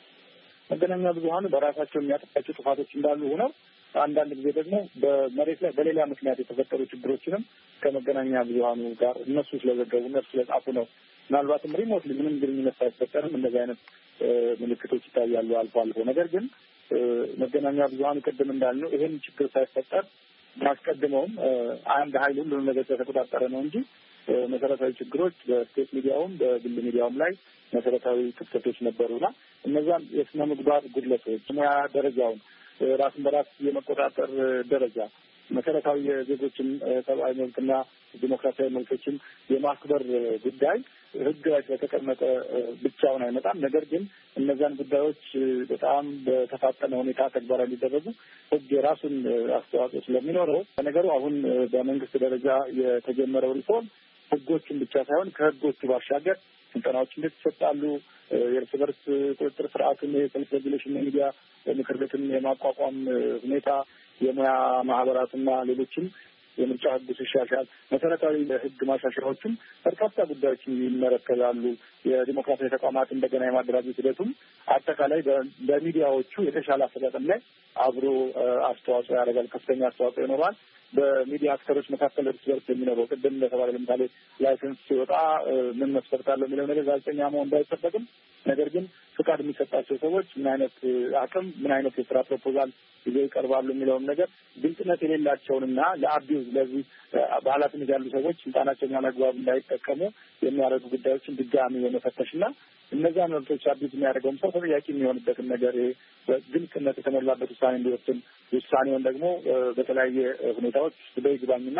[SPEAKER 5] መገናኛ ብዙኃን በራሳቸው የሚያጠቃቸው ጥፋቶች እንዳሉ ሆነው አንዳንድ ጊዜ ደግሞ በመሬት ላይ በሌላ ምክንያት የተፈጠሩ ችግሮችንም ከመገናኛ ብዙኃኑ ጋር እነሱ ስለዘገቡ እነሱ ስለጻፉ ነው ምናልባትም ሪሞትሊ ምንም ግንኙነት ሳይፈጠርም እንደዚህ አይነት ምልክቶች ይታያሉ አልፎ አልፎ። ነገር ግን መገናኛ ብዙኃኑ ቅድም እንዳልነው ይሄን ችግር ሳይፈጠር ማስቀድመውም አንድ ኃይል ሁሉንም ነገር ተቆጣጠረ ነው እንጂ መሰረታዊ ችግሮች በስቴት ሚዲያውም በግል ሚዲያውም ላይ መሰረታዊ ክፍተቶች ነበሩና እነዛን የስነ ምግባር ጉድለቶች ሙያ ደረጃውን ራስን በራስ የመቆጣጠር ደረጃ መሰረታዊ የዜጎችን ሰብአዊ መብትና ዲሞክራሲያዊ መብቶችን የማክበር ጉዳይ ሕግ ላይ ስለተቀመጠ ብቻውን አይመጣም። ነገር ግን እነዛን ጉዳዮች በጣም በተፋጠነ ሁኔታ ተግባራዊ ሊደረጉ ሕግ የራሱን አስተዋጽኦ ስለሚኖረው ነገሩ አሁን በመንግስት ደረጃ የተጀመረው ሪፎርም ሕጎችን ብቻ ሳይሆን ከሕጎቹ ባሻገር ስልጠናዎች እንዴት ይሰጣሉ፣ የእርስ በርስ ቁጥጥር ስርዓትን፣ የሰልፍ ሬጉሌሽን የሚዲያ ምክር ቤትን የማቋቋም ሁኔታ፣ የሙያ ማህበራትና ሌሎችም የምርጫ ህግ ሲሻሻል መሰረታዊ የህግ ማሻሻያዎችም በርካታ ጉዳዮችን ይመለከታሉ። የዲሞክራሲያዊ ተቋማት እንደገና የማደራጀት ሂደቱም አጠቃላይ በሚዲያዎቹ የተሻለ አፈጻጸም ላይ አብሮ አስተዋጽኦ ያደርጋል፣ ከፍተኛ አስተዋጽኦ ይኖራል። በሚዲያ አክተሮች መካከል እርስ በርስ የሚኖረው ቅድም እንደተባለ ለምሳሌ ላይሰንስ ሲወጣ ምን መስፈርት አለው የሚለው ነገር ጋዜጠኛ መሆን ባይጠበቅም፣ ነገር ግን ፍቃድ የሚሰጣቸው ሰዎች ምን አይነት አቅም ምን አይነት የስራ ፕሮፖዛል ይዘው ይቀርባሉ የሚለውን ነገር ግልጽነት የሌላቸውንና ለአቢዩዝ ለዚህ በኃላፊነት ያሉ ሰዎች ስልጣናቸውን ያላግባብ እንዳይጠቀሙ የሚያደርጉ ጉዳዮችን ድጋሚ የመፈተሽና እነዛን መብቶች አቢዩዝ የሚያደርገውም ሰው ተጠያቂ የሚሆንበትን ነገር በግልጽነት የተሞላበት ውሳኔ እንዲወስን ውሳኔውን ደግሞ በተለያየ ሁኔታዎች በይግባኝና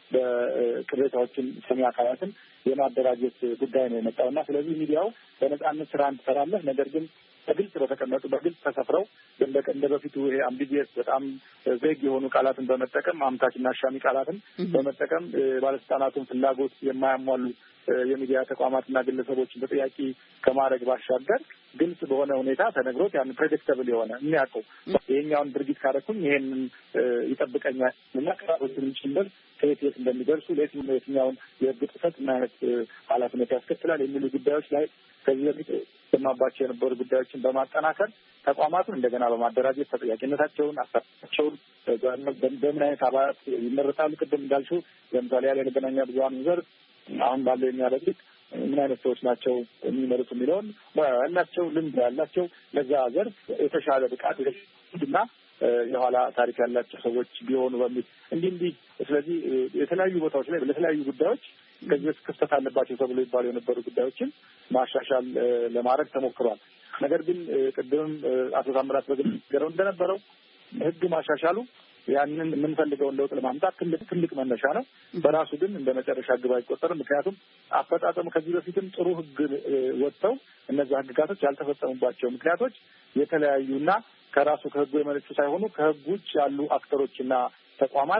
[SPEAKER 5] በቅሬታዎችን ሰሚ አካላትን የማደራጀት ጉዳይ ነው የመጣውና ስለዚህ ሚዲያው በነጻነት ስራ እንድሰራለህ ነገር ግን በግልጽ በተቀመጡ በግልጽ ተሰፍረው እንደ በፊቱ ይሄ አምቢጊየስ በጣም ቬግ የሆኑ ቃላትን በመጠቀም አምታችና አሻሚ ቃላትን በመጠቀም ባለስልጣናቱን ፍላጎት የማያሟሉ የሚዲያ ተቋማትና ግለሰቦችን ተጠያቂ ከማድረግ ባሻገር ግልጽ በሆነ ሁኔታ ተነግሮት ያን ፕሬዲክተብል የሆነ የሚያውቀው ይሄኛውን ድርጊት ካደረኩኝ ይሄንን ይጠብቀኛል እና ቅጣቶችን ጭምር ከየት የት እንደሚደርሱ ለየትኛውን የህግ ጥሰት ምን አይነት ኃላፊነት ያስከትላል የሚሉ ጉዳዮች ላይ ከዚህ በፊት ሰማባቸው የነበሩ ጉዳዮችን በማጠናከር ተቋማቱን እንደገና በማደራጀት ተጠያቂነታቸውን አሳቸውን በምን አይነት አባላት ይመረጣሉ ቅድም እንዳልሽው ለምሳሌ ያለ የመገናኛ ብዙኃን ዘርፍ አሁን ባለው የሚያደርጉት ምን አይነት ሰዎች ናቸው የሚመሩት የሚለውን ያላቸው ልምድ ያላቸው ለዛ ዘርፍ የተሻለ ብቃት እና የኋላ ታሪክ ያላቸው ሰዎች ቢሆኑ በሚል እንዲህ ስለዚህ የተለያዩ ቦታዎች ላይ ለተለያዩ ጉዳዮች ከዚህ ክፍተት አለባቸው ተብሎ ይባሉ የነበሩ ጉዳዮችን ማሻሻል ለማድረግ ተሞክሯል። ነገር ግን ቅድም አቶ ታምራት በግልጽ እንደነበረው ህግ ማሻሻሉ ያንን የምንፈልገውን ለውጥ ለማምጣት ትልቅ መነሻ ነው። በራሱ ግን እንደ መጨረሻ ግብ አይቆጠርም። ምክንያቱም አፈጻጸሙ ከዚህ በፊትም ጥሩ ህግ ወጥተው እነዛ ህግጋቶች ያልተፈጸሙባቸው ምክንያቶች የተለያዩና ከራሱ ከህጉ የመነጩ ሳይሆኑ ከህግ ውጭ ያሉ አክተሮችና ተቋማት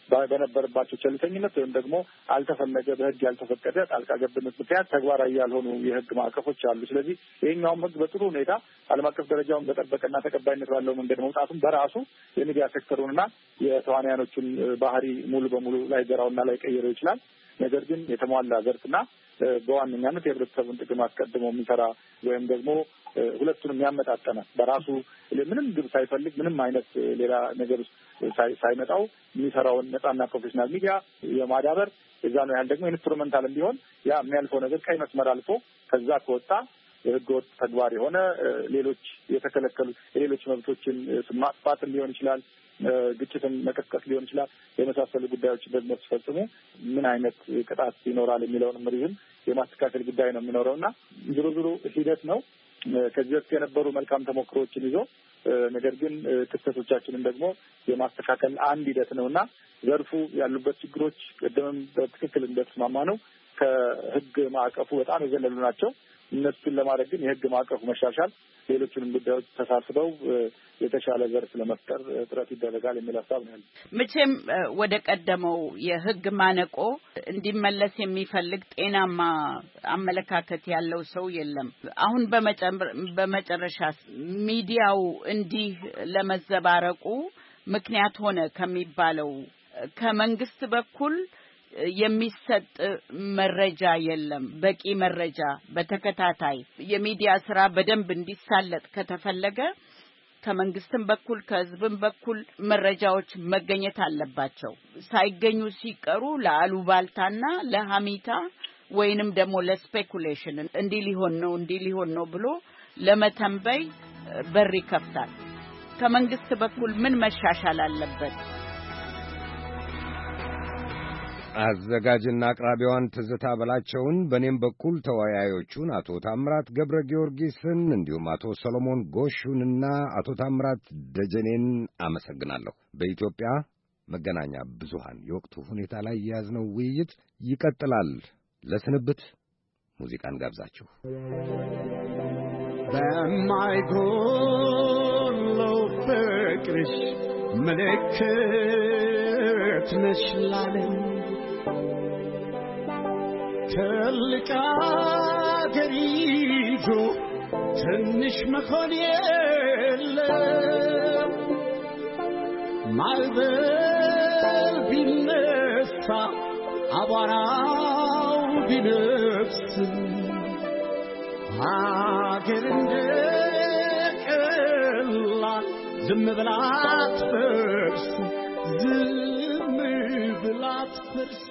[SPEAKER 5] በነበረባቸው ቸልተኝነት ወይም ደግሞ አልተፈለገ በህግ ያልተፈቀደ ጣልቃ ገብነት ምክንያት ተግባራዊ ያልሆኑ የህግ ማዕቀፎች አሉ። ስለዚህ ይሄኛውም ህግ በጥሩ ሁኔታ ዓለም አቀፍ ደረጃውን በጠበቀና ተቀባይነት ባለው መንገድ መውጣቱን በራሱ የሚዲያ ሴክተሩንና የተዋንያኖቹን ባህሪ ሙሉ በሙሉ ላይገራውና ላይቀይረው ይችላል። ነገር ግን የተሟላ ዘርፍና በዋነኛነት የህብረተሰቡን ጥቅም አስቀድሞ የሚሰራ ወይም ደግሞ ሁለቱንም ያመጣጠነ በራሱ ምንም ግብ ሳይፈልግ ምንም አይነት ሌላ ነገር ሳይመጣው የሚሰራውን ነጻና ፕሮፌሽናል ሚዲያ የማዳበር እዛ ነው ያህል ደግሞ ኢንስትሩሜንታልም ቢሆን ያ የሚያልፈው ነገር ቀይ መስመር አልፎ ከዛ ከወጣ ህገወጥ ተግባር የሆነ ሌሎች የተከለከሉ የሌሎች መብቶችን ማጥፋትም ሊሆን ይችላል፣ ግጭትን መቀስቀስ ሊሆን ይችላል። የመሳሰሉ ጉዳዮች ደግሞ ሲፈጽሙ ምን አይነት ቅጣት ይኖራል የሚለውንም ሪዝም የማስተካከል ጉዳይ ነው የሚኖረውና ዞሮ ዞሮ ሂደት ነው። ከዚህ በፊት የነበሩ መልካም ተሞክሮዎችን ይዞ ነገር ግን ክስተቶቻችንን ደግሞ የማስተካከል አንድ ሂደት ነውና ዘርፉ ያሉበት ችግሮች ቀደምም በትክክል እንደተስማማ ነው ከህግ ማዕቀፉ በጣም የዘለሉ ናቸው። እነሱን ለማድረግ ግን የህግ ማዕቀፉ መሻሻል ሌሎችንም ጉዳዮች ተሳስበው የተሻለ ዘርፍ ለመፍጠር ጥረት ይደረጋል የሚል ሀሳብ ነው።
[SPEAKER 13] መቼም ወደ ቀደመው የህግ ማነቆ እንዲመለስ የሚፈልግ ጤናማ አመለካከት ያለው ሰው የለም። አሁን በመጨረሻ ሚዲያው እንዲህ ለመዘባረቁ ምክንያት ሆነ ከሚባለው ከመንግስት በኩል የሚሰጥ መረጃ የለም። በቂ መረጃ በተከታታይ የሚዲያ ስራ በደንብ እንዲሳለጥ ከተፈለገ ከመንግስትም በኩል ከህዝብም በኩል መረጃዎች መገኘት አለባቸው። ሳይገኙ ሲቀሩ ለአሉባልታና ለሐሚታ ወይንም ደግሞ ለስፔኩሌሽን እንዲህ ሊሆን ነው ብሎ ለመተንበይ በር ይከፍታል። ከመንግስት በኩል ምን መሻሻል አለበት?
[SPEAKER 1] አዘጋጅና አቅራቢዋን ትዝታ በላቸውን በእኔም በኩል ተወያዮቹን አቶ ታምራት ገብረ ጊዮርጊስን እንዲሁም አቶ ሰሎሞን ጎሹንና አቶ ታምራት ደጀኔን አመሰግናለሁ። በኢትዮጵያ መገናኛ ብዙሃን የወቅቱ ሁኔታ ላይ የያዝነው ውይይት ይቀጥላል። ለስንብት ሙዚቃን ጋብዛችሁ
[SPEAKER 12] በማይጎለው ፍቅርሽ ምልክት ነሽ ላለኝ ትልቅ አገር ይዞ ትንሽ መሆን የለም። ማዕበል ቢነሳ አቧራው ቢነፍስ ሀገር እንደ ቀላል ዝም ብላ አትፈርስ፣ ዝም ብላ አትፈርስ።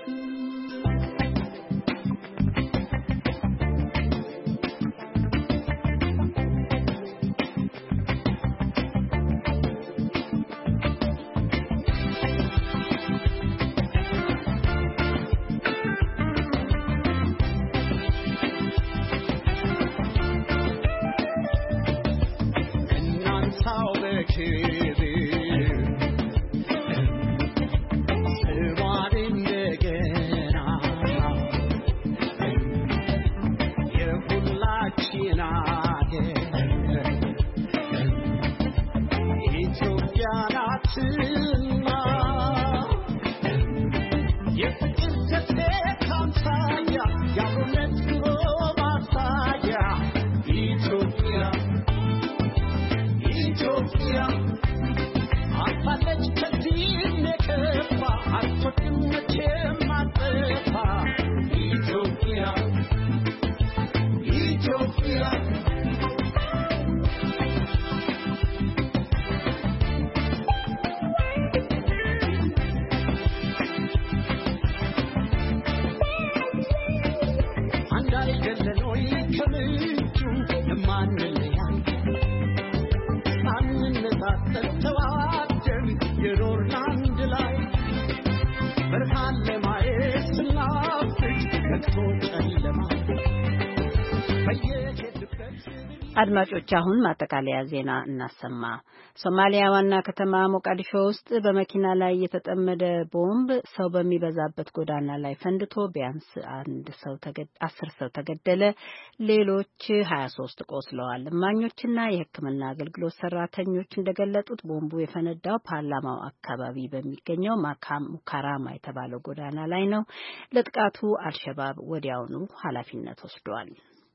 [SPEAKER 3] አድማጮች አሁን ማጠቃለያ ዜና እናሰማ። ሶማሊያ ዋና ከተማ ሞቃዲሾ ውስጥ በመኪና ላይ የተጠመደ ቦምብ ሰው በሚበዛበት ጎዳና ላይ ፈንድቶ ቢያንስ 10 ሰው ተገደለ፣ ሌሎች 23 ቆስለዋል። እማኞችና የሕክምና አገልግሎት ሰራተኞች እንደገለጡት ቦምቡ የፈነዳው ፓርላማው አካባቢ በሚገኘው ሙካራማ የተባለው ጎዳና ላይ ነው። ለጥቃቱ አልሸባብ ወዲያውኑ ኃላፊነት ወስዷል።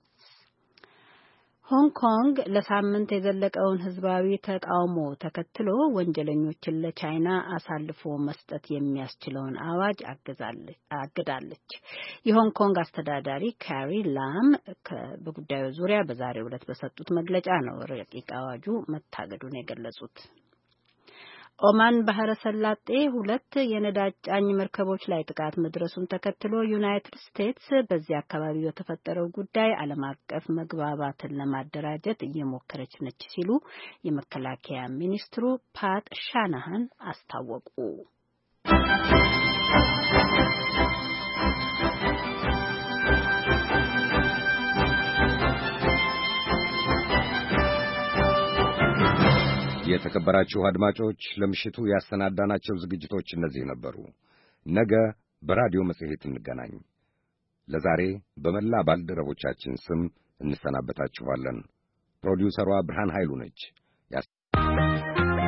[SPEAKER 3] ሆንግ ኮንግ ለሳምንት የዘለቀውን ህዝባዊ ተቃውሞ ተከትሎ ወንጀለኞችን ለቻይና አሳልፎ መስጠት የሚያስችለውን አዋጅ አግዳለች። የሆንግ ኮንግ አስተዳዳሪ ካሪ ላም በጉዳዩ ዙሪያ በዛሬው ዕለት በሰጡት መግለጫ ነው ረቂቅ አዋጁ መታገዱን የገለጹት። ኦማን ባህረ ሰላጤ 2 የነዳጅ ጫኝ መርከቦች ላይ ጥቃት መድረሱን ተከትሎ ዩናይትድ ስቴትስ በዚህ አካባቢ በተፈጠረው ጉዳይ ዓለም አቀፍ መግባባትን ለማደራጀት እየሞከረች ነች ሲሉ የመከላከያ ሚኒስትሩ ፓት ሻናሃን አስታወቁ።
[SPEAKER 1] የተከበራችሁ አድማጮች ለምሽቱ ያሰናዳናቸው ዝግጅቶች እነዚህ ነበሩ። ነገ በራዲዮ መጽሔት እንገናኝ። ለዛሬ በመላ ባልደረቦቻችን ስም እንሰናበታችኋለን። ፕሮዲውሰሯ ብርሃን ኃይሉ ነች።